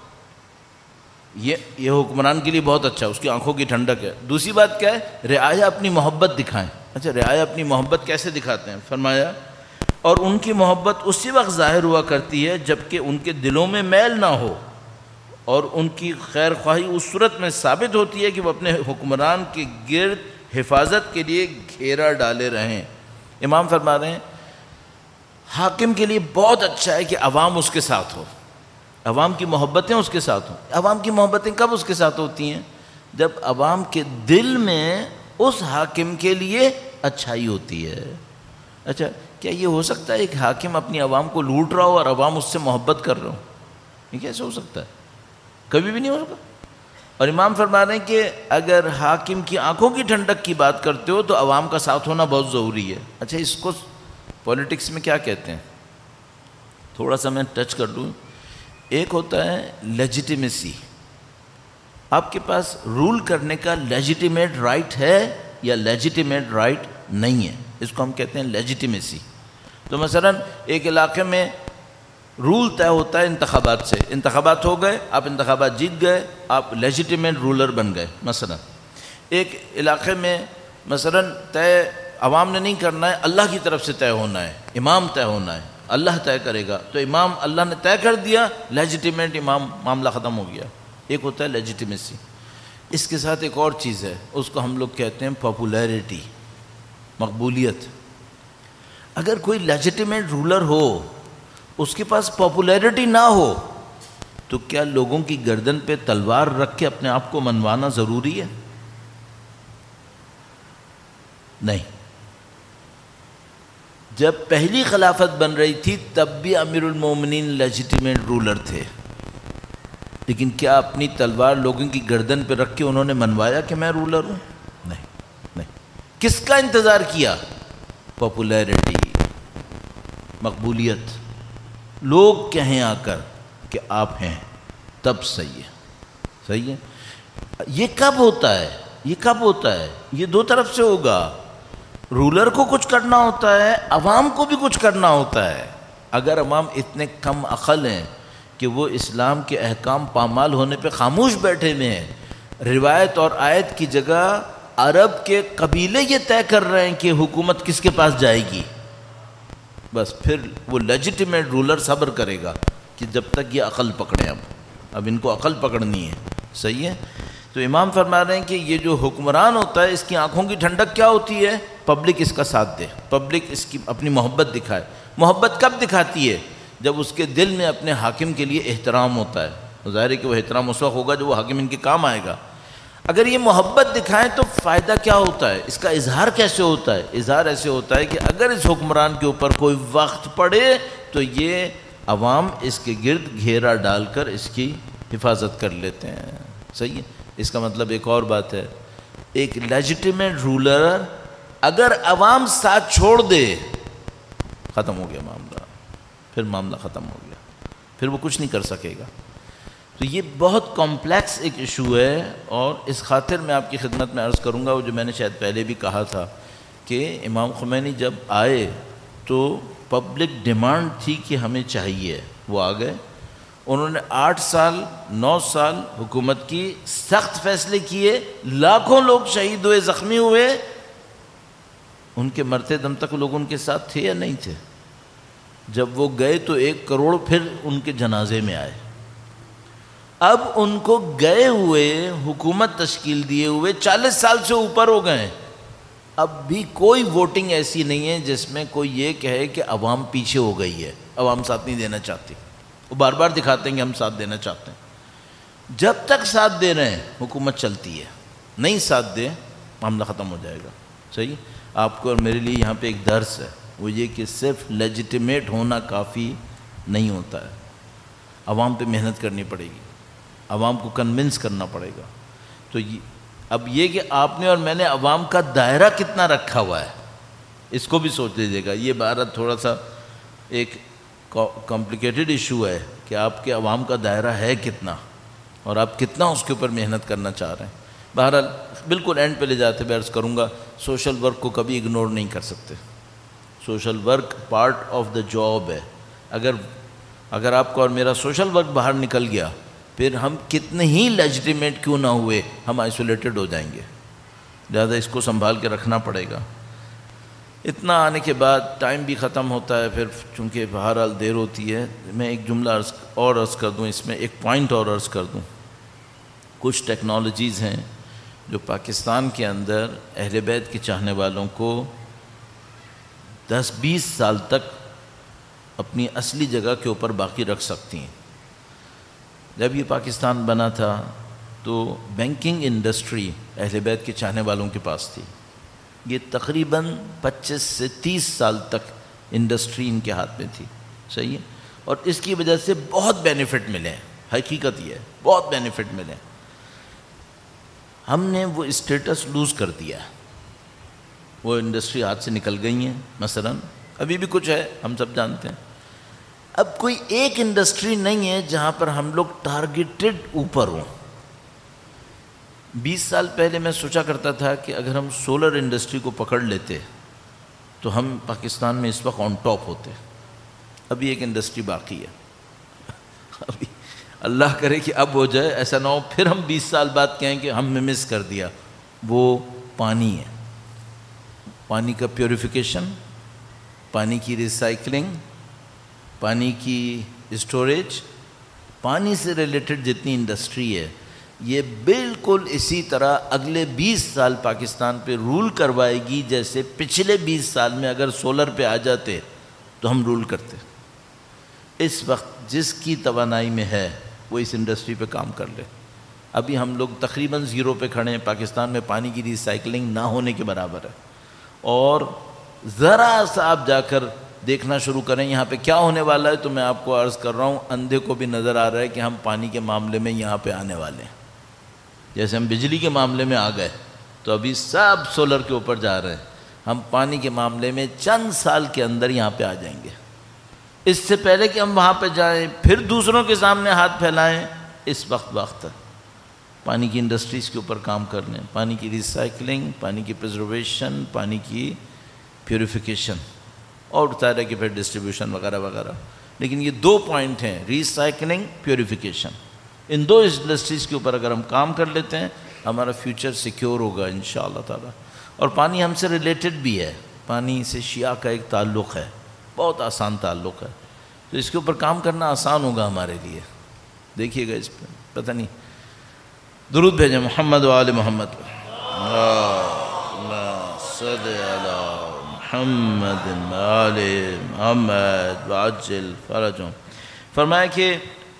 یہ یہ حکمران کے لیے بہت اچھا ہے, اس کی آنکھوں کی ٹھنڈک ہے. دوسری بات کیا ہے؟ رعایا اپنی محبت دکھائیں. اچھا, رعایا اپنی محبت کیسے دکھاتے ہیں؟ فرمایا اور ان کی محبت اسی وقت ظاہر ہوا کرتی ہے جب کہ ان کے دلوں میں میل نہ ہو, اور ان کی خیر خواہی اس صورت میں ثابت ہوتی ہے کہ وہ اپنے حکمران کے گرد حفاظت کے لیے گھیرا ڈالے رہیں. امام فرما رہے ہیں حاکم کے لیے بہت اچھا ہے کہ عوام اس کے ساتھ ہو, عوام کی محبتیں اس کے ساتھ ہوں. عوام کی محبتیں کب اس کے ساتھ ہوتی ہیں؟ جب عوام کے دل میں اس حاکم کے لیے اچھائی ہوتی ہے. اچھا, کیا یہ ہو سکتا ہے ایک حاکم اپنی عوام کو لوٹ رہا ہو اور عوام اس سے محبت کر رہا ہو؟ یہ کیسے ہو سکتا ہے؟ کبھی بھی نہیں ہو سکتا. اور امام فرما رہے ہیں کہ اگر حاکم کی آنکھوں کی ٹھنڈک کی بات کرتے ہو تو عوام کا ساتھ ہونا بہت ضروری ہے. اچھا, اس کو پولیٹکس میں کیا کہتے ہیں؟ تھوڑا سا میں ٹچ کر دوں. ایک ہوتا ہے لیجیٹیمیسی, آپ کے پاس رول کرنے کا لیجیٹیمیٹ رائٹ ہے یا لیجیٹیمیٹ رائٹ نہیں ہے, اس کو ہم کہتے ہیں لیجیٹیمیسی. تو مثلا ایک علاقے میں رول طے ہوتا ہے انتخابات سے, انتخابات ہو گئے, آپ انتخابات جیت گئے, آپ لیجیٹیمیٹ رولر بن گئے. مثلا ایک علاقے میں مثلا طے عوام نے نہیں کرنا ہے, اللہ کی طرف سے طے ہونا ہے, امام طے ہونا ہے, اللہ طے کرے گا, تو امام اللہ نے طے کر دیا, لیجیٹیمیٹ امام, معاملہ ختم ہو گیا. ایک ہوتا ہے لیجیٹیمیسی. اس کے ساتھ ایک اور چیز ہے, اس کو ہم لوگ کہتے ہیں پاپولیرٹی, مقبولیت. اگر کوئی لیجیٹیمیٹ رولر ہو, اس کے پاس پاپولیرٹی نہ ہو, تو کیا لوگوں کی گردن پہ تلوار رکھ کے اپنے آپ کو منوانا ضروری ہے؟ نہیں. جب پہلی خلافت بن رہی تھی تب بھی امیر المومنین لیجیٹیمیٹ رولر تھے, لیکن کیا اپنی تلوار لوگوں کی گردن پہ رکھ کے انہوں نے منوایا کہ میں رولر ہوں؟ نہیں نہیں. کس کا انتظار کیا؟ پاپولیرٹی, مقبولیت. لوگ کہیں آ کر کہ آپ ہیں تب صحیح ہے. صحیح ہے. یہ کب ہوتا ہے؟ یہ کب ہوتا ہے؟ یہ دو طرف سے ہوگا. رولر کو کچھ کرنا ہوتا ہے, عوام کو بھی کچھ کرنا ہوتا ہے. اگر عوام اتنے کم عقل ہیں کہ وہ اسلام کے احکام پامال ہونے پہ خاموش بیٹھے ہوئے ہیں, روایت اور آیت کی جگہ عرب کے قبیلے یہ طے کر رہے ہیں کہ حکومت کس کے پاس جائے گی, بس پھر وہ لیجیٹیمیٹ رولر صبر کرے گا کہ جب تک یہ عقل پکڑیں. اب اب ان کو عقل پکڑنی ہے. صحیح ہے. تو امام فرما رہے ہیں کہ یہ جو حکمران ہوتا ہے اس کی آنکھوں کی ٹھنڈک کیا ہوتی ہے؟ پبلک اس کا ساتھ دے, پبلک اس کی اپنی محبت دکھائے. محبت کب دکھاتی ہے؟ جب اس کے دل میں اپنے حاکم کے لیے احترام ہوتا ہے. ظاہر ہے کہ وہ احترام اس وقت ہوگا جو وہ حاکم ان کے کام آئے گا. اگر یہ محبت دکھائیں تو فائدہ کیا ہوتا ہے, اس کا اظہار کیسے ہوتا ہے؟ اظہار ایسے ہوتا ہے کہ اگر اس حکمران کے اوپر کوئی وقت پڑے تو یہ عوام اس کے گرد گھیرا ڈال کر اس کی حفاظت کر لیتے ہیں. صحیح ہے. اس کا مطلب ایک اور بات ہے, ایک لیجیٹیمیٹ رولر اگر عوام ساتھ چھوڑ دے, ختم ہو گیا معاملہ, پھر معاملہ ختم ہو گیا, پھر وہ کچھ نہیں کر سکے گا. تو یہ بہت کمپلیکس ایک ایشو ہے, اور اس خاطر میں آپ کی خدمت میں عرض کروں گا وہ جو میں نے شاید پہلے بھی کہا تھا کہ امام خمینی جب آئے تو پبلک ڈیمانڈ تھی کہ ہمیں چاہیے. وہ آ گئے, انہوں نے آٹھ سال نو سال حکومت کی, سخت فیصلے کیے, لاکھوں لوگ شہید ہوئے, زخمی ہوئے. ان کے مرتے دم تک لوگ ان کے ساتھ تھے یا نہیں تھے؟ جب وہ گئے تو ایک کروڑ پھر ان کے جنازے میں آئے. اب ان کو گئے ہوئے حکومت تشکیل دیے ہوئے چالیس سال سے اوپر ہو گئے, اب بھی کوئی ووٹنگ ایسی نہیں ہے جس میں کوئی یہ کہے کہ عوام پیچھے ہو گئی ہے, عوام ساتھ نہیں دینا چاہتی. وہ بار بار دکھاتے ہیں کہ ہم ساتھ دینا چاہتے ہیں. جب تک ساتھ دے رہے ہیں حکومت چلتی ہے, نہیں ساتھ دے معاملہ ختم ہو جائے گا. صحیح. آپ کو اور میرے لیے یہاں پہ ایک درس ہے, وہ یہ کہ صرف لیجیٹیمیٹ ہونا کافی نہیں ہوتا ہے, عوام پہ محنت کرنی پڑے گی, عوام کو کنونس کرنا پڑے گا. تو اب یہ کہ آپ نے اور میں نے عوام کا دائرہ کتنا رکھا ہوا ہے اس کو بھی سوچ لیجیے گا. یہ بھارت تھوڑا سا ایک کمپلیکیٹڈ ایشو ہے کہ آپ کے عوام کا دائرہ ہے کتنا اور آپ کتنا اس کے اوپر محنت کرنا چاہ رہے ہیں. بہرحال بالکل اینڈ پہ لے جاتے ہوئے عرض کروں گا, سوشل ورک کو کبھی اگنور نہیں کر سکتے. Social work part of the job ہے. اگر اگر آپ کا اور میرا سوشل ورک باہر نکل گیا, پھر ہم کتنے ہی لیجیٹیمیٹ کیوں نہ ہوئے, ہم آئسولیٹڈ ہو جائیں گے. لہذا اس کو سنبھال کے رکھنا پڑے گا. اتنا آنے کے بعد ٹائم بھی ختم ہوتا ہے, پھر چونکہ بہرحال دیر ہوتی ہے, میں ایک جملہ عرض اور عرض کر دوں, اس میں ایک پوائنٹ اور عرض کر دوں. کچھ ٹیکنالوجیز ہیں جو پاکستان کے اندر اہل بیت کے چاہنے والوں کو دس بیس سال تک اپنی اصلی جگہ کے اوپر باقی رکھ سکتی ہیں. جب یہ پاکستان بنا تھا تو بینکنگ انڈسٹری اہل بیت کے چاہنے والوں کے پاس تھی. یہ تقریباً پچیس سے تیس سال تک انڈسٹری ان کے ہاتھ میں تھی. صحیح ہے. اور اس کی وجہ سے بہت بینیفٹ ملے ہیں, حقیقت یہ ہے بہت بینیفٹ ملے ہیں. ہم نے وہ اسٹیٹس لوز کر دیا, وہ انڈسٹری ہاتھ سے نکل گئی ہیں. مثلا ابھی بھی کچھ ہے, ہم سب جانتے ہیں. اب کوئی ایک انڈسٹری نہیں ہے جہاں پر ہم لوگ ٹارگیٹڈ اوپر ہوں. بیس سال پہلے میں سوچا کرتا تھا کہ اگر ہم سولر انڈسٹری کو پکڑ لیتے تو ہم پاکستان میں اس وقت آن ٹاپ ہوتے. ابھی ایک انڈسٹری باقی ہے, ابھی اللہ کرے کہ اب ہو جائے, ایسا نہ ہو پھر ہم بیس سال بعد کہیں کہ ہم نے مس کر دیا. وہ پانی ہے, پانی کا پیوریفیکیشن, پانی کی ریسائکلنگ, پانی کی اسٹوریج, پانی سے ریلیٹڈ جتنی انڈسٹری ہے, یہ بالکل اسی طرح اگلے بیس سال پاکستان پہ رول کروائے گی جیسے پچھلے بیس سال میں اگر سولر پہ آ جاتے تو ہم رول کرتے. اس وقت جس کی توانائی میں ہے وہ اس انڈسٹری پہ کام کر لے. ابھی ہم لوگ تقریباً زیرو پہ کھڑے ہیں. پاکستان میں پانی کی ریسائکلنگ نہ ہونے کے برابر ہے. اور ذرا سا آپ جا کر دیکھنا شروع کریں یہاں پہ کیا ہونے والا ہے, تو میں آپ کو عرض کر رہا ہوں اندھے کو بھی نظر آ رہا ہے کہ ہم پانی کے معاملے میں یہاں پہ آنے والے ہیں. جیسے ہم بجلی کے معاملے میں آ گئے تو ابھی سب سولر کے اوپر جا رہے ہیں, ہم پانی کے معاملے میں چند سال کے اندر یہاں پہ آ جائیں گے. اس سے پہلے کہ ہم وہاں پہ جائیں پھر دوسروں کے سامنے ہاتھ پھیلائیں, اس وقت وقت ہے پانی کی انڈسٹریز کے اوپر کام کر لیں. پانی کی ریسائکلنگ, پانی کی پرزرویشن, پانی کی پیوریفیکیشن, اور بتا رہے کہ پھر ڈسٹریبیوشن وغیرہ وغیرہ. لیکن یہ دو پوائنٹ ہیں, ریسائکلنگ, پیوریفیکیشن. ان دو انڈسٹریز کے اوپر اگر ہم کام کر لیتے ہیں ہمارا فیوچر سیکیور ہوگا انشاءاللہ تعالی. اور پانی ہم سے ریلیٹڈ بھی ہے, پانی سے شیعہ کا ایک تعلق ہے, بہت آسان تعلق ہے. تو اس کے اوپر کام کرنا آسان ہوگا ہمارے لیے. دیکھیے گا اس پہ, پتہ نہیں. درود بھیجیں محمد و آل محمد. اللہ صلی علی محمد. محمد آل محمد وعجل فرجهم. فرمایا کہ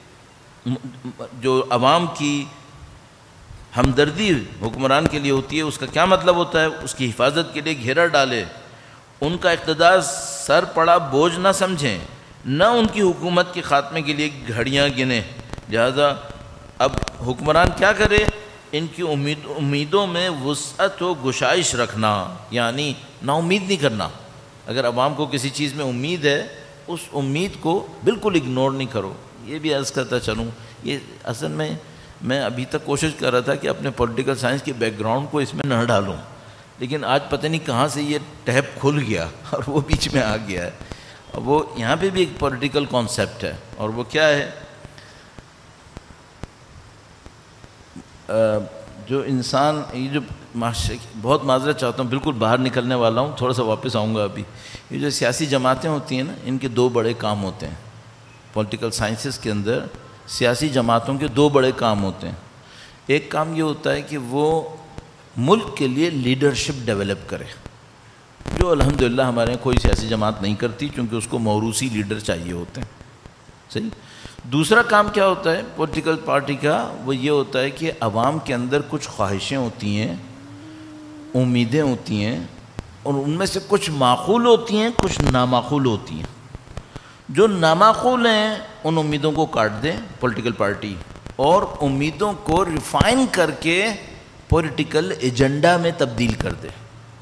جو عوام کی ہمدردی حکمران کے لیے ہوتی ہے اس کا کیا مطلب ہوتا ہے؟ اس کی حفاظت کے لیے گھیرا ڈالے، ان کا اقتدار سر پڑا بوجھ نہ سمجھیں، نہ ان کی حکومت کے خاتمے کے لیے گھڑیاں گنیں. لہذا اب حکمران کیا کرے؟ ان کی امید امیدوں میں وسعت و گشائش رکھنا، یعنی نا امید نہیں کرنا. اگر عوام کو کسی چیز میں امید ہے اس امید کو بالکل اگنور نہیں کرو. یہ بھی عرض کرتا چلوں، یہ اصل میں میں ابھی تک کوشش کر رہا تھا کہ اپنے پولیٹیکل سائنس کے بیک گراؤنڈ کو اس میں نہ ڈالوں، لیکن آج پتہ نہیں کہاں سے یہ ٹیپ کھل گیا اور وہ بیچ میں آ گیا ہے. وہ یہاں پہ بھی ایک پولیٹیکل کانسیپٹ ہے، اور وہ کیا ہے؟ جو انسان یہ جو بہت معذرت چاہتا ہوں، بالکل باہر نکلنے والا ہوں، تھوڑا سا واپس آؤں گا ابھی. یہ جو سیاسی جماعتیں ہوتی ہیں نا، ان کے دو بڑے کام ہوتے ہیں. پولیٹیکل سائنسز کے اندر سیاسی جماعتوں کے دو بڑے کام ہوتے ہیں. ایک کام یہ ہوتا ہے کہ وہ ملک کے لیے لیڈرشپ ڈیولپ کرے، جو الحمدللہ ہمارے یہاں کوئی سیاسی جماعت نہیں کرتی، چونکہ اس کو موروثی لیڈر چاہیے ہوتے ہیں. صحیح. دوسرا کام کیا ہوتا ہے پولیٹیکل پارٹی کا؟ وہ یہ ہوتا ہے کہ عوام کے اندر کچھ خواہشیں ہوتی ہیں، امیدیں ہوتی ہیں، اور ان میں سے کچھ معقول ہوتی ہیں، کچھ نامعقول ہوتی ہیں. جو نامعقول ہیں ان امیدوں کو کاٹ دیں پولیٹیکل پارٹی، اور امیدوں کو ریفائن کر کے پولیٹیکل ایجنڈا میں تبدیل کر دے.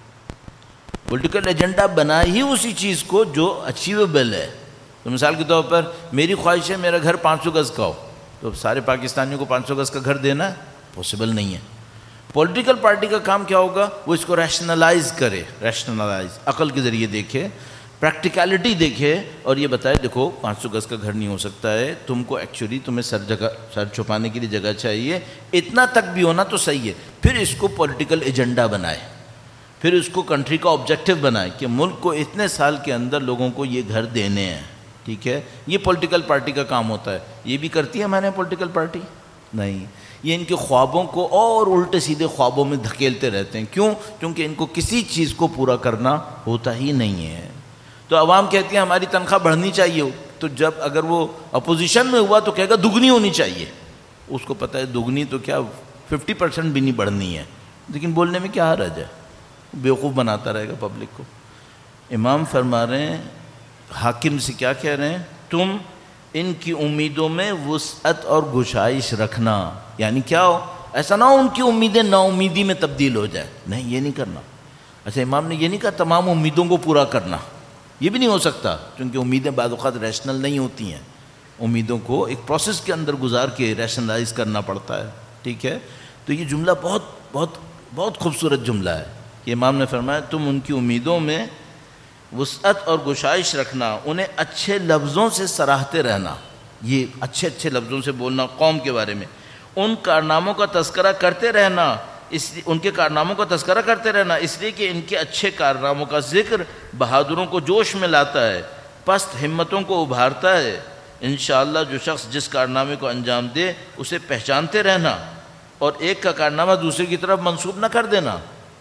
پولیٹیکل ایجنڈا بنا ہی اسی چیز کو جو اچیویبل ہے. تو مثال کے طور پر میری خواہش ہے میرا گھر پانچ سو گز کا ہو، تو سارے پاکستانیوں کو پانچ سو گز کا گھر دینا ہے؟ پاسبل نہیں ہے. پولیٹیکل پارٹی کا کام کیا ہوگا؟ وہ اس کو ریشنلائز کرے، ریشنلائز عقل کے ذریعے دیکھے، پریکٹیکلٹی دیکھے، اور یہ بتائے دیکھو پانچ سو گز کا گھر نہیں ہو سکتا ہے، تم کو ایکچولی تمہیں سر جگہ سر چھپانے کے لیے جگہ چاہیے، اتنا تک بھی ہونا تو صحیح ہے. پھر اس کو پولیٹیکل ایجنڈا بنائے، پھر اس کو کنٹری کا آبجیکٹو بنائے کہ ملک کو اتنے سال کے اندر لوگوں کو یہ گھر دینے ہیں. ٹھیک ہے، یہ پولیٹیکل پارٹی کا کام ہوتا ہے. یہ بھی کرتی ہے ہمارے پولیٹیکل پارٹی؟ نہیں. یہ ان کے خوابوں کو اور الٹے سیدھے خوابوں میں دھکیلتے رہتے ہیں. کیوں؟ کیونکہ ان کو کسی چیز کو پورا کرنا ہوتا ہی نہیں ہے. تو عوام کہتی ہے ہماری تنخواہ بڑھنی چاہیے، تو جب اگر وہ اپوزیشن میں ہوا تو کہے گا دگنی ہونی چاہیے. اس کو پتہ ہے دگنی تو کیا ففٹی پرسینٹ بھی نہیں بڑھنی ہے، لیکن بولنے میں کیا حرج ہے؟ بیوقوف بناتا رہے گا پبلک کو. امام فرما رہے ہیں، حاکم سے کیا کہہ رہے ہیں؟ تم ان کی امیدوں میں وسعت اور گشائش رکھنا. یعنی کیا ہو؟ ایسا نہ ہو ان کی امیدیں نا امیدی میں تبدیل ہو جائے. نہیں، یہ نہیں کرنا. اچھا، امام نے یہ نہیں کہا تمام امیدوں کو پورا کرنا، یہ بھی نہیں ہو سکتا، کیونکہ امیدیں بعض اوقات ریشنل نہیں ہوتی ہیں. امیدوں کو ایک پروسیس کے اندر گزار کے ریشنلائز کرنا پڑتا ہے. ٹھیک ہے. تو یہ جملہ بہت بہت بہت خوبصورت جملہ ہے کہ امام نے فرمایا تم ان کی امیدوں میں وسعت اور گشائش رکھنا، انہیں اچھے لفظوں سے سراہتے رہنا. یہ اچھے اچھے لفظوں سے بولنا قوم کے بارے میں، ان کارناموں کا تذکرہ کرتے رہنا، اس ان کے کارناموں کا تذکرہ کرتے رہنا اس لیے کہ ان کے اچھے کارناموں کا ذکر بہادروں کو جوش میں لاتا ہے، پست ہمتوں کو ابھارتا ہے. انشاءاللہ جو شخص جس کارنامے کو انجام دے اسے پہچانتے رہنا، اور ایک کا کارنامہ دوسرے کی طرف منسوب نہ کر دینا.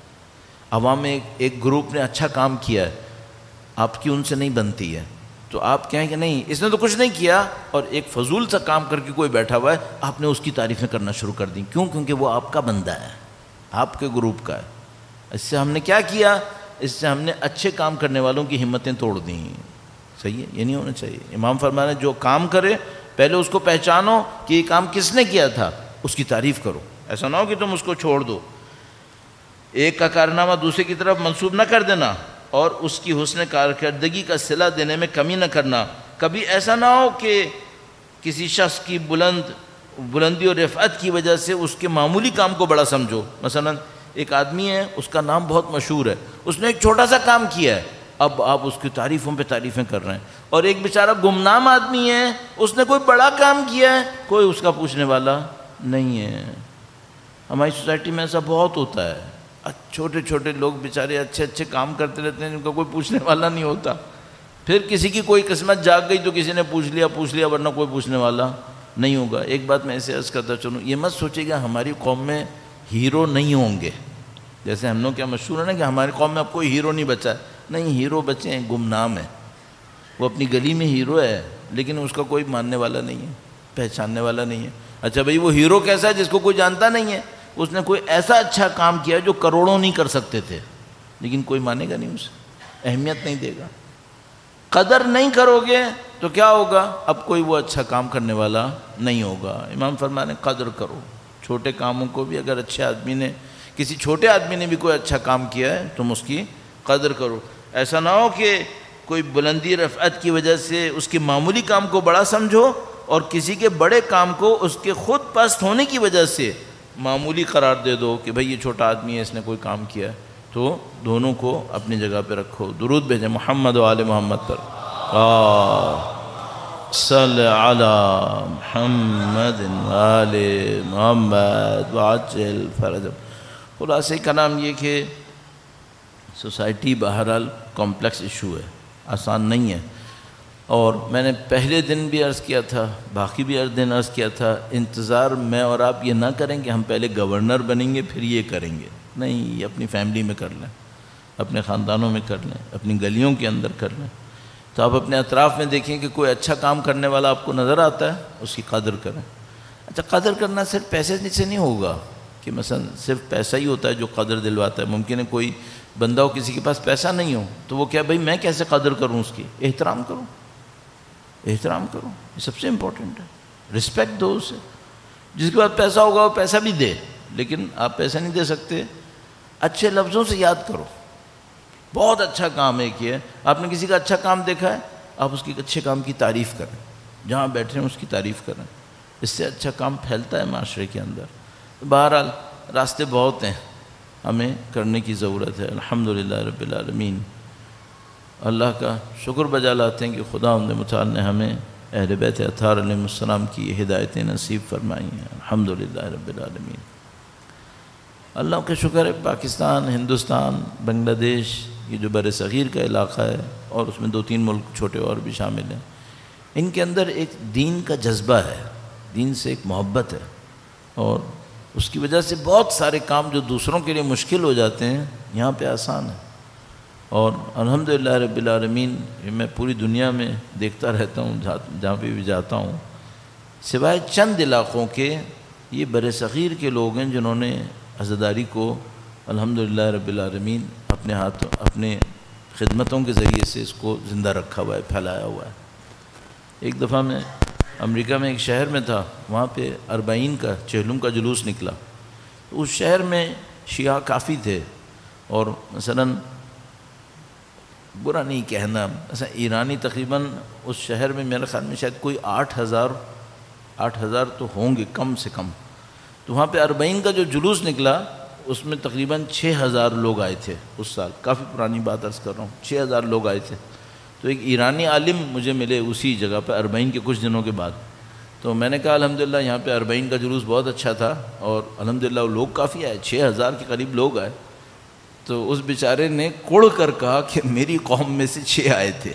عوام میں ایک گروپ نے اچھا کام کیا ہے، آپ کی ان سے نہیں بنتی ہے، تو آپ کہیں کہ نہیں اس نے تو کچھ نہیں کیا، اور ایک فضول سا کام کر کے کوئی بیٹھا ہوا ہے، آپ نے اس کی تعریفیں کرنا شروع کر دیں. کیوں؟ کیونکہ وہ آپ کا بندہ ہے، آپ کے گروپ کا ہے. اس سے ہم نے کیا کیا؟ اس سے ہم نے اچھے کام کرنے والوں کی ہمتیں توڑ دیں. صحیح ہے، یہ نہیں ہونا چاہیے. امام فرما رہے ہیں جو کام کرے پہلے اس کو پہچانو کہ یہ کام کس نے کیا تھا، اس کی تعریف کرو. ایسا نہ ہو کہ تم اس کو چھوڑ دو. ایک کا کارنامہ دوسرے کی طرف منسوب نہ کر دینا، اور اس کی حسن کارکردگی کا صلہ دینے میں کمی نہ کرنا. کبھی ایسا نہ ہو کہ کسی شخص کی بلند بلندی اور رفعت کی وجہ سے اس کے معمولی کام کو بڑا سمجھو. مثلا ایک آدمی ہے، اس کا نام بہت مشہور ہے، اس نے ایک چھوٹا سا کام کیا ہے، اب آپ اس کی تعریفوں پہ تعریفیں کر رہے ہیں. اور ایک بیچارہ گمنام آدمی ہے، اس نے کوئی بڑا کام کیا ہے، کوئی اس کا پوچھنے والا نہیں ہے. ہماری سوسائٹی میں ایسا بہت ہوتا ہے، چھوٹے چھوٹے لوگ بیچارے اچھے اچھے کام کرتے رہتے ہیں، جن کا کوئی پوچھنے والا نہیں ہوتا. پھر کسی کی کوئی قسمت جاگ گئی تو کسی نے پوچھ لیا پوچھ لیا ورنہ کوئی پوچھنے والا نہیں ہوگا. ایک بات میں ایسے عرض کرتا چلوں، یہ مت سوچے گا ہماری قوم میں ہیرو نہیں ہوں گے. جیسے ہم لوگ کیا مشہور ہے نا کہ ہماری قوم میں اب کوئی ہیرو نہیں بچا ہے. نہیں، ہیرو بچے ہیں، گمنام ہیں. وہ اپنی گلی میں ہیرو ہے لیکن اس کا کوئی ماننے والا نہیں ہے، پہچاننے والا نہیں ہے. اچھا بھائی وہ ہیرو کیسا ہے؟ جس کو کوئی جانتا نہیں ہے. اس نے کوئی ایسا اچھا کام کیا جو کروڑوں نہیں کر سکتے تھے، لیکن کوئی مانے گا نہیں، اسے اہمیت نہیں دے گا. قدر نہیں کرو گے تو کیا ہوگا؟ اب کوئی وہ اچھا کام کرنے والا نہیں ہوگا. امام فرمانے قدر کرو چھوٹے کاموں کو بھی. اگر اچھے آدمی نے، کسی چھوٹے آدمی نے بھی کوئی اچھا کام کیا ہے تم اس کی قدر کرو. ایسا نہ ہو کہ کوئی بلندی رفعت کی وجہ سے اس کے معمولی کام کو بڑا سمجھو اور کسی کے بڑے کام کو اس کے خود پست ہونے کی وجہ سے معمولی قرار دے دو کہ بھئی یہ چھوٹا آدمی ہے، اس نے کوئی کام کیا ہے. تو دونوں کو اپنی جگہ پہ رکھو. درود بھیجیں محمد و آل محمد پر. صلی علی محمد و آل محمد وعجل فرجهم. خلاصہ کلام یہ کہ سوسائٹی بہرحال کمپلیکس ایشو ہے، آسان نہیں ہے. اور میں نے پہلے دن بھی عرض کیا تھا، باقی بھی ہر دن عرض کیا تھا، انتظار میں اور آپ یہ نہ کریں کہ ہم پہلے گورنر بنیں گے پھر یہ کریں گے. نہیں، یہ اپنی فیملی میں کر لیں، اپنے خاندانوں میں کر لیں، اپنی گلیوں کے اندر کر لیں. تو آپ اپنے اطراف میں دیکھیں کہ کوئی اچھا کام کرنے والا آپ کو نظر آتا ہے، اس کی قدر کریں. اچھا قدر کرنا صرف پیسے سے نہیں ہوگا کہ مثلا صرف پیسہ ہی ہوتا ہے جو قدر دلواتا ہے. ممکن ہے کوئی بندہ ہو کسی کے پاس پیسہ نہیں ہو تو وہ کیا بھئی میں کیسے قدر کروں اس کی؟ احترام کرو، احترام کرو، یہ سب سے امپورٹنٹ ہے. رسپیکٹ دو اسے. جس کے پاس پیسہ ہوگا وہ پیسہ بھی دے، لیکن آپ پیسہ نہیں دے سکتے، اچھے لفظوں سے یاد کرو. بہت اچھا کام ہے کہ آپ نے کسی کا اچھا کام دیکھا ہے، آپ اس کے اچھے کام کی تعریف کریں، جہاں بیٹھے ہیں اس کی تعریف کریں. اس سے اچھا کام پھیلتا ہے معاشرے کے اندر. بہرحال راستے بہت ہیں، ہمیں کرنے کی ضرورت ہے. الحمدللہ رب العالمین. اللہ کا شکر بجا لاتے ہیں کہ خدا عمد متعال نے ہمیں اہل بیت اطہار علیہ السلام کی ہدایتیں نصیب فرمائی ہیں. الحمدللہ رب العالمین. اللہ کا شکر ہے پاکستان، ہندوستان، بنگلہ دیش، یہ جو بر صغیر کا علاقہ ہے اور اس میں دو تین ملک چھوٹے اور بھی شامل ہیں، ان کے اندر ایک دین کا جذبہ ہے، دین سے ایک محبت ہے، اور اس کی وجہ سے بہت سارے کام جو دوسروں کے لیے مشکل ہو جاتے ہیں یہاں پہ آسان ہے. اور الحمدللہ رب العالمین میں پوری دنیا میں دیکھتا رہتا ہوں، جہاں پہ بھی جاتا ہوں، سوائے چند علاقوں کے یہ بر صغیر کے لوگ ہیں جنہوں نے عزاداری کو الحمدللہ رب العالمین اپنے ہاتھوں، اپنے خدمتوں کے ذریعے سے اس کو زندہ رکھا ہوا ہے، پھیلایا ہوا ہے. ایک دفعہ میں امریکہ میں ایک شہر میں تھا، وہاں پہ اربعین کا چہلم کا جلوس نکلا. تو اس شہر میں شیعہ کافی تھے، اور مثلاً برا نہیں کہنا، ایسا ایرانی تقریباً اس شہر میں میرے خیال میں شاید کوئی آٹھ ہزار آٹھ ہزار تو ہوں گے کم سے کم. تو وہاں پہ اربعین کا جو جلوس نکلا اس میں تقریباً چھ ہزار لوگ آئے تھے اس سال. کافی پرانی بات عرض کر رہا ہوں، چھ ہزار لوگ آئے تھے. تو ایک ایرانی عالم مجھے ملے اسی جگہ پہ اربعین کے کچھ دنوں کے بعد. تو میں نے کہا الحمدللہ یہاں پہ اربعین کا جلوس بہت اچھا تھا، اور الحمدللہ وہ لوگ کافی آئے، چھ ہزار کے قریب لوگ آئے. تو اس بیچارے نے کوڑ کر کہا کہ میری قوم میں سے چھ آئے تھے،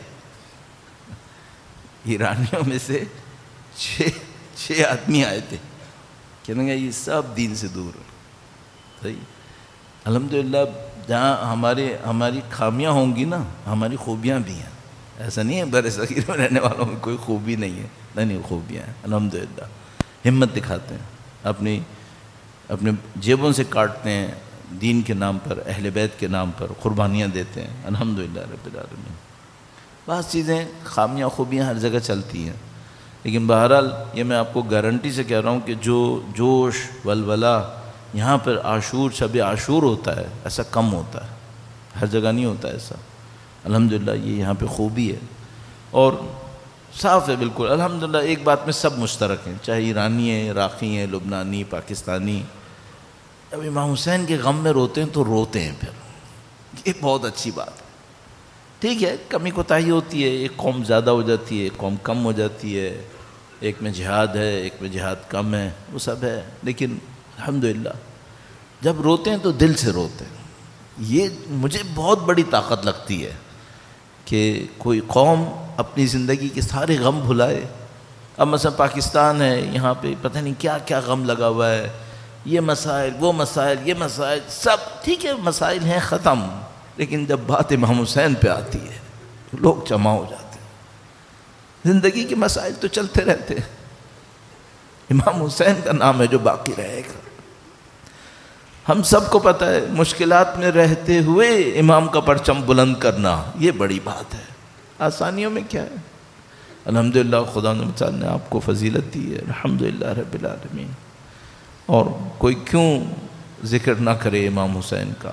ایرانیوں میں سے چھ چھ آدمی آئے تھے. کہنے گا یہ سب دین سے دور. صحیح. الحمدللہ جہاں ہمارے ہماری خامیاں ہوں گی نا، ہماری خوبیاں بھی ہیں. ایسا نہیں ہے بر صغیر میں رہنے والوں میں کوئی خوبی نہیں ہے، نہیں نہیں خوبیاں ہیں. الحمدللہ ہمت دکھاتے ہیں، اپنی اپنے جیبوں سے کاٹتے ہیں، دین کے نام پر، اہل بیت کے نام پر قربانیاں دیتے ہیں. الحمدللہ رب العالمین. بعض چیزیں خامیاں خوبیاں ہر جگہ چلتی ہیں، لیکن بہرحال یہ میں آپ کو گارنٹی سے کہہ رہا ہوں کہ جو جوش ولولہ یہاں پر عاشور شب عاشور ہوتا ہے ایسا کم ہوتا ہے، ہر جگہ نہیں ہوتا ایسا. الحمدللہ یہ یہاں پہ خوبی ہے اور صاف ہے بالکل. الحمدللہ ایک بات میں سب مشترک ہیں، چاہے ایرانی ہیں، عراقی ہیں، لبنانی، پاکستانی. جب امام حسین کے غم میں روتے ہیں تو روتے ہیں، پھر یہ بہت اچھی بات ہے. ٹھیک ہے کمی کوتاہی ہوتی ہے، ایک قوم زیادہ ہو جاتی ہے، ایک قوم کم ہو جاتی ہے، ایک میں جہاد ہے، ایک میں جہاد کم ہے، وہ سب ہے. لیکن الحمدللہ جب روتے ہیں تو دل سے روتے ہیں. یہ مجھے بہت بڑی طاقت لگتی ہے کہ کوئی قوم اپنی زندگی کے سارے غم بھلائے. اب مثلا پاکستان ہے، یہاں پہ پتہ نہیں کیا کیا غم لگا ہوا ہے، یہ مسائل وہ مسائل یہ مسائل سب ٹھیک ہے، مسائل ہیں ختم، لیکن جب بات امام حسین پہ آتی ہے تو لوگ جمع ہو جاتے ہیں۔ زندگی کے مسائل تو چلتے رہتے ہیں، امام حسین کا نام ہے جو باقی رہے گا۔ ہم سب کو پتہ ہے مشکلات میں رہتے ہوئے امام کا پرچم بلند کرنا یہ بڑی بات ہے، آسانیوں میں کیا ہے۔ الحمدللہ خدا نے آپ کو فضیلت دی ہے، الحمدللہ رب العالمین۔ اور کوئی کیوں ذکر نہ کرے امام حسین کا؟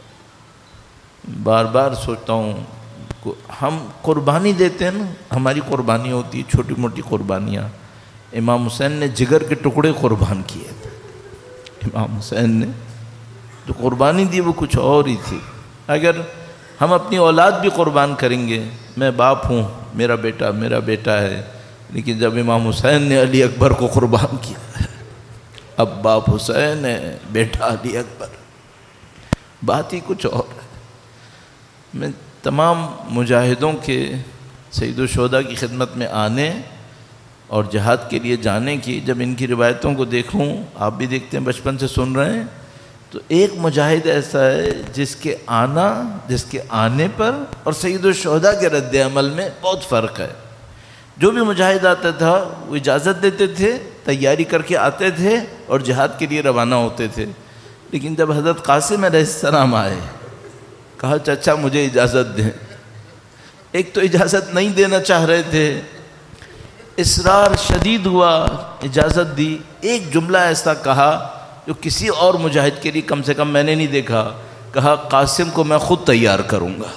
بار بار سوچتا ہوں ہم قربانی دیتے ہیں نا، ہماری قربانی ہوتی ہے چھوٹی موٹی قربانیاں، امام حسین نے جگر کے ٹکڑے قربان کیے تھے۔ امام حسین نے جو قربانی دی وہ کچھ اور ہی تھی۔ اگر ہم اپنی اولاد بھی قربان کریں گے، میں باپ ہوں، میرا بیٹا میرا بیٹا ہے، لیکن جب امام حسین نے علی اکبر کو قربان کیا ہے، اب باپ حسین ہے، بیٹا علی اکبر، بات ہی کچھ اور ہے۔ میں تمام مجاہدوں کے سید الشہداء کی خدمت میں آنے اور جہاد کے لیے جانے کی جب ان کی روایتوں کو دیکھوں، آپ بھی دیکھتے ہیں بچپن سے سن رہے ہیں، تو ایک مجاہد ایسا ہے جس کے آنا جس کے آنے پر اور سید الشہداء کے رد عمل میں بہت فرق ہے۔ جو بھی مجاہد آتا تھا وہ اجازت دیتے تھے، تیاری کر کے آتے تھے اور جہاد کے لیے روانہ ہوتے تھے، لیکن جب حضرت قاسم علیہ السلام آئے، کہا چچا مجھے اجازت دیں۔ ایک تو اجازت نہیں دینا چاہ رہے تھے، اصرار شدید ہوا، اجازت دی۔ ایک جملہ ایسا کہا جو کسی اور مجاہد کے لیے کم سے کم میں نے نہیں دیکھا، کہا قاسم کو میں خود تیار کروں گا۔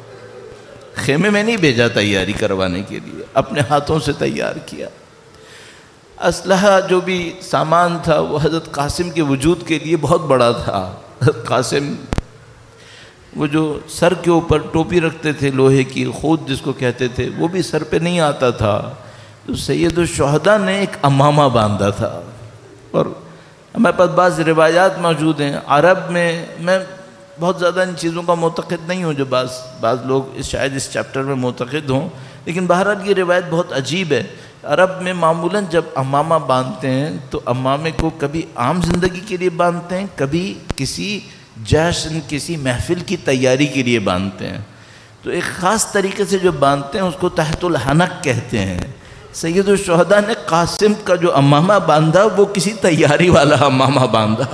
خیمے میں نہیں بھیجا تیاری کروانے کے لیے، اپنے ہاتھوں سے تیار کیا۔ اسلحہ جو بھی سامان تھا وہ حضرت قاسم کے وجود کے لیے بہت بڑا تھا۔ حضرت قاسم وہ جو سر کے اوپر ٹوپی رکھتے تھے لوہے کی، خود جس کو کہتے تھے، وہ بھی سر پہ نہیں آتا تھا، تو سید الشہداء نے ایک امامہ باندھا تھا۔ اور ہمارے پاس بعض روایات موجود ہیں عرب میں، میں بہت زیادہ ان چیزوں کا معتقد نہیں ہوں جو بعض بعض لوگ شاید اس چیپٹر میں معتقد ہوں، لیکن بہرحال یہ روایت بہت عجیب ہے۔ عرب میں معمولاً جب امامہ باندھتے ہیں تو امامے کو کبھی عام زندگی کے لیے باندھتے ہیں، کبھی کسی جشن کسی محفل کی تیاری کے لیے باندھتے ہیں، تو ایک خاص طریقے سے جو باندھتے ہیں اس کو تحت الحنک کہتے ہیں۔ سید الشہداء نے قاسم کا جو امامہ باندھا وہ کسی تیاری والا امامہ باندھا،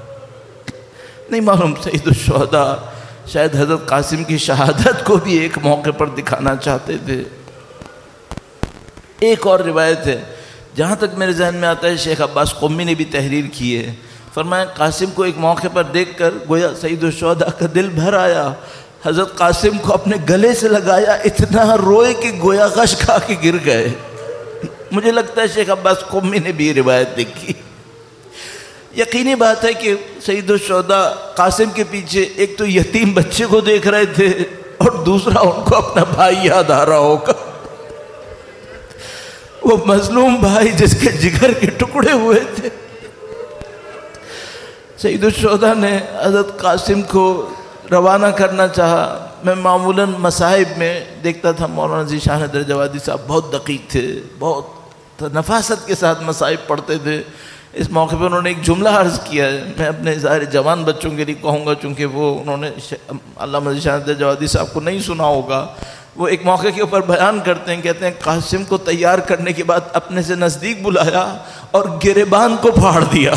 نہیں معلوم سید الشہداء شاید حضرت قاسم کی شہادت کو بھی ایک موقع پر دکھانا چاہتے تھے۔ ایک اور روایت ہے جہاں تک میرے ذہن میں آتا ہے، شیخ عباس قمی نے بھی تحریر کی ہے، فرمایا قاسم کو ایک موقع پر دیکھ کر گویا سید الشہداء کا دل بھر آیا، حضرت قاسم کو اپنے گلے سے لگایا، اتنا روئے کہ گویا غش کھا کے گر گئے۔ مجھے لگتا ہے شیخ عباس قمی نے بھی یہ روایت دیکھی۔ یقینی بات ہے کہ سید الشہداء قاسم کے پیچھے ایک تو یتیم بچے کو دیکھ رہے تھے اور دوسرا ان کو اپنا بھائی یاد آ رہا ہوگا، وہ مظلوم بھائی جس کے جگر کے ٹکڑے ہوئے تھے۔ سید الشہداء نے حضرت قاسم کو روانہ کرنا چاہا۔ میں معمولاً مصائب میں دیکھتا تھا مولانا ذیشان حیدر جوادی صاحب بہت دقیق تھے، بہت نفاست کے ساتھ مصائب پڑھتے تھے۔ اس موقع پہ انہوں نے ایک جملہ عرض کیا ہے، میں اپنے ظاہر جوان بچوں کے لیے کہوں گا چونکہ وہ انہوں نے علامہ ذیشان حیدر جوادی صاحب کو نہیں سنا ہوگا۔ وہ ایک موقع کے اوپر بیان کرتے ہیں، کہتے ہیں قاسم کو تیار کرنے کے بعد اپنے سے نزدیک بلایا اور گریبان کو پھاڑ دیا۔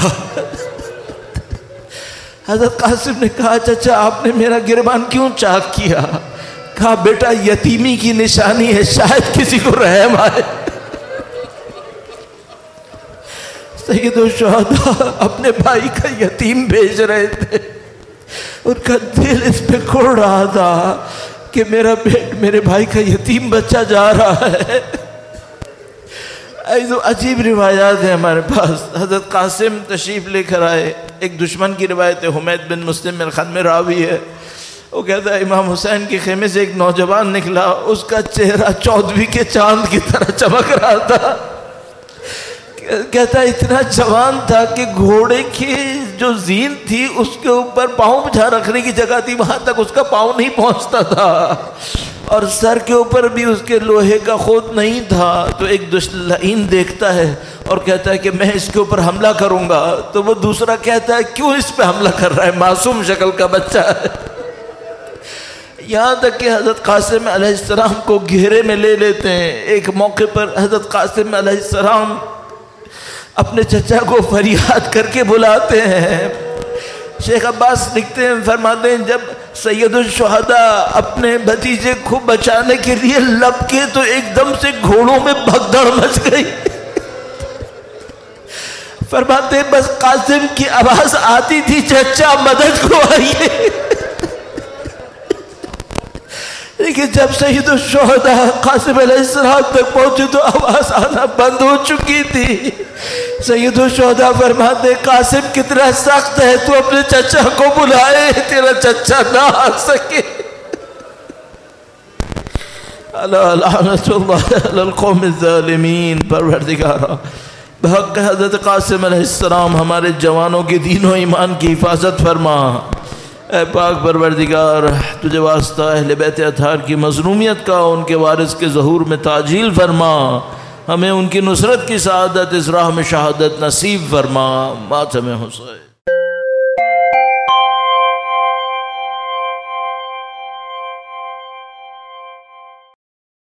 حضرت قاسم نے کہا چچا آپ نے میرا گریبان کیوں چاک کیا؟ کہا بیٹا یتیمی کی نشانی ہے، شاید کسی کو رحم آئے۔ سید الشہداء اپنے بھائی کا یتیم بھیج رہے تھے، ان کا دل اس پہ کھڑ رہا تھا کہ میرا بیٹ میرے بھائی کا یتیم بچہ جا رہا ہے۔ ایسو عجیب روایات ہیں ہمارے پاس۔ حضرت قاسم تشریف لے کر آئے، ایک دشمن کی روایت ہے، حمید بن مسلم میرے خان میں راوی ہے، وہ کہتا ہے امام حسین کے خیمے سے ایک نوجوان نکلا، اس کا چہرہ چودھویں کے چاند کی طرح چمک رہا تھا۔ کہتا ہے اتنا جوان تھا کہ گھوڑے کی جو زین تھی اس کے اوپر پاؤں بچھا رکھنے کی جگہ تھی، وہاں تک اس کا پاؤں نہیں پہنچتا تھا، اور سر کے اوپر بھی اس کے لوہے کا خود نہیں تھا۔ تو ایک دشمن دیکھتا ہے اور کہتا ہے کہ میں اس کے اوپر حملہ کروں گا، تو وہ دوسرا کہتا ہے کیوں اس پہ حملہ کر رہا ہے، معصوم شکل کا بچہ ہے۔ یہاں تک کہ حضرت قاسم علیہ السلام کو گھیرے میں لے لیتے ہیں۔ ایک موقع پر حضرت قاسم علیہ السلام اپنے چچا کو فریاد کر کے بلاتے ہیں۔ شیخ عباس لکھتے ہیں، فرماتے ہیں جب سید الشہداء اپنے بھتیجے کو بچانے کے لیے لپکے تو ایک دم سے گھوڑوں میں بھگدڑ مچ گئی۔ فرماتے ہیں بس قاسم کی آواز آتی تھی، چچا مدد کو آئیے۔ لیکن جب سید الشہداء قاسم علیہ السلام تک پہنچے تو آواز آنا بند ہو چکی تھی۔ سید الشہداء فرماتے قاسم کتنا سخت ہے، تو اپنے چچا کو بلائے، تیرا چچا نہ آ سکے۔ الا لعنت اللہ علی القوم الظالمین۔ پروردگارا بحق حضرت قاسم علیہ السلام ہمارے جوانوں کی دین و ایمان کی حفاظت فرما۔ اے پاک پروردگار تجھے واسطہ اہل بیت اطہار کی مظلومیت کا، ان کے وارث کے ظہور میں تعجیل فرما، ہمیں ان کی نصرت کی سعادت اس راہ میں شہادت نصیب فرما۔ ماتم حسین۔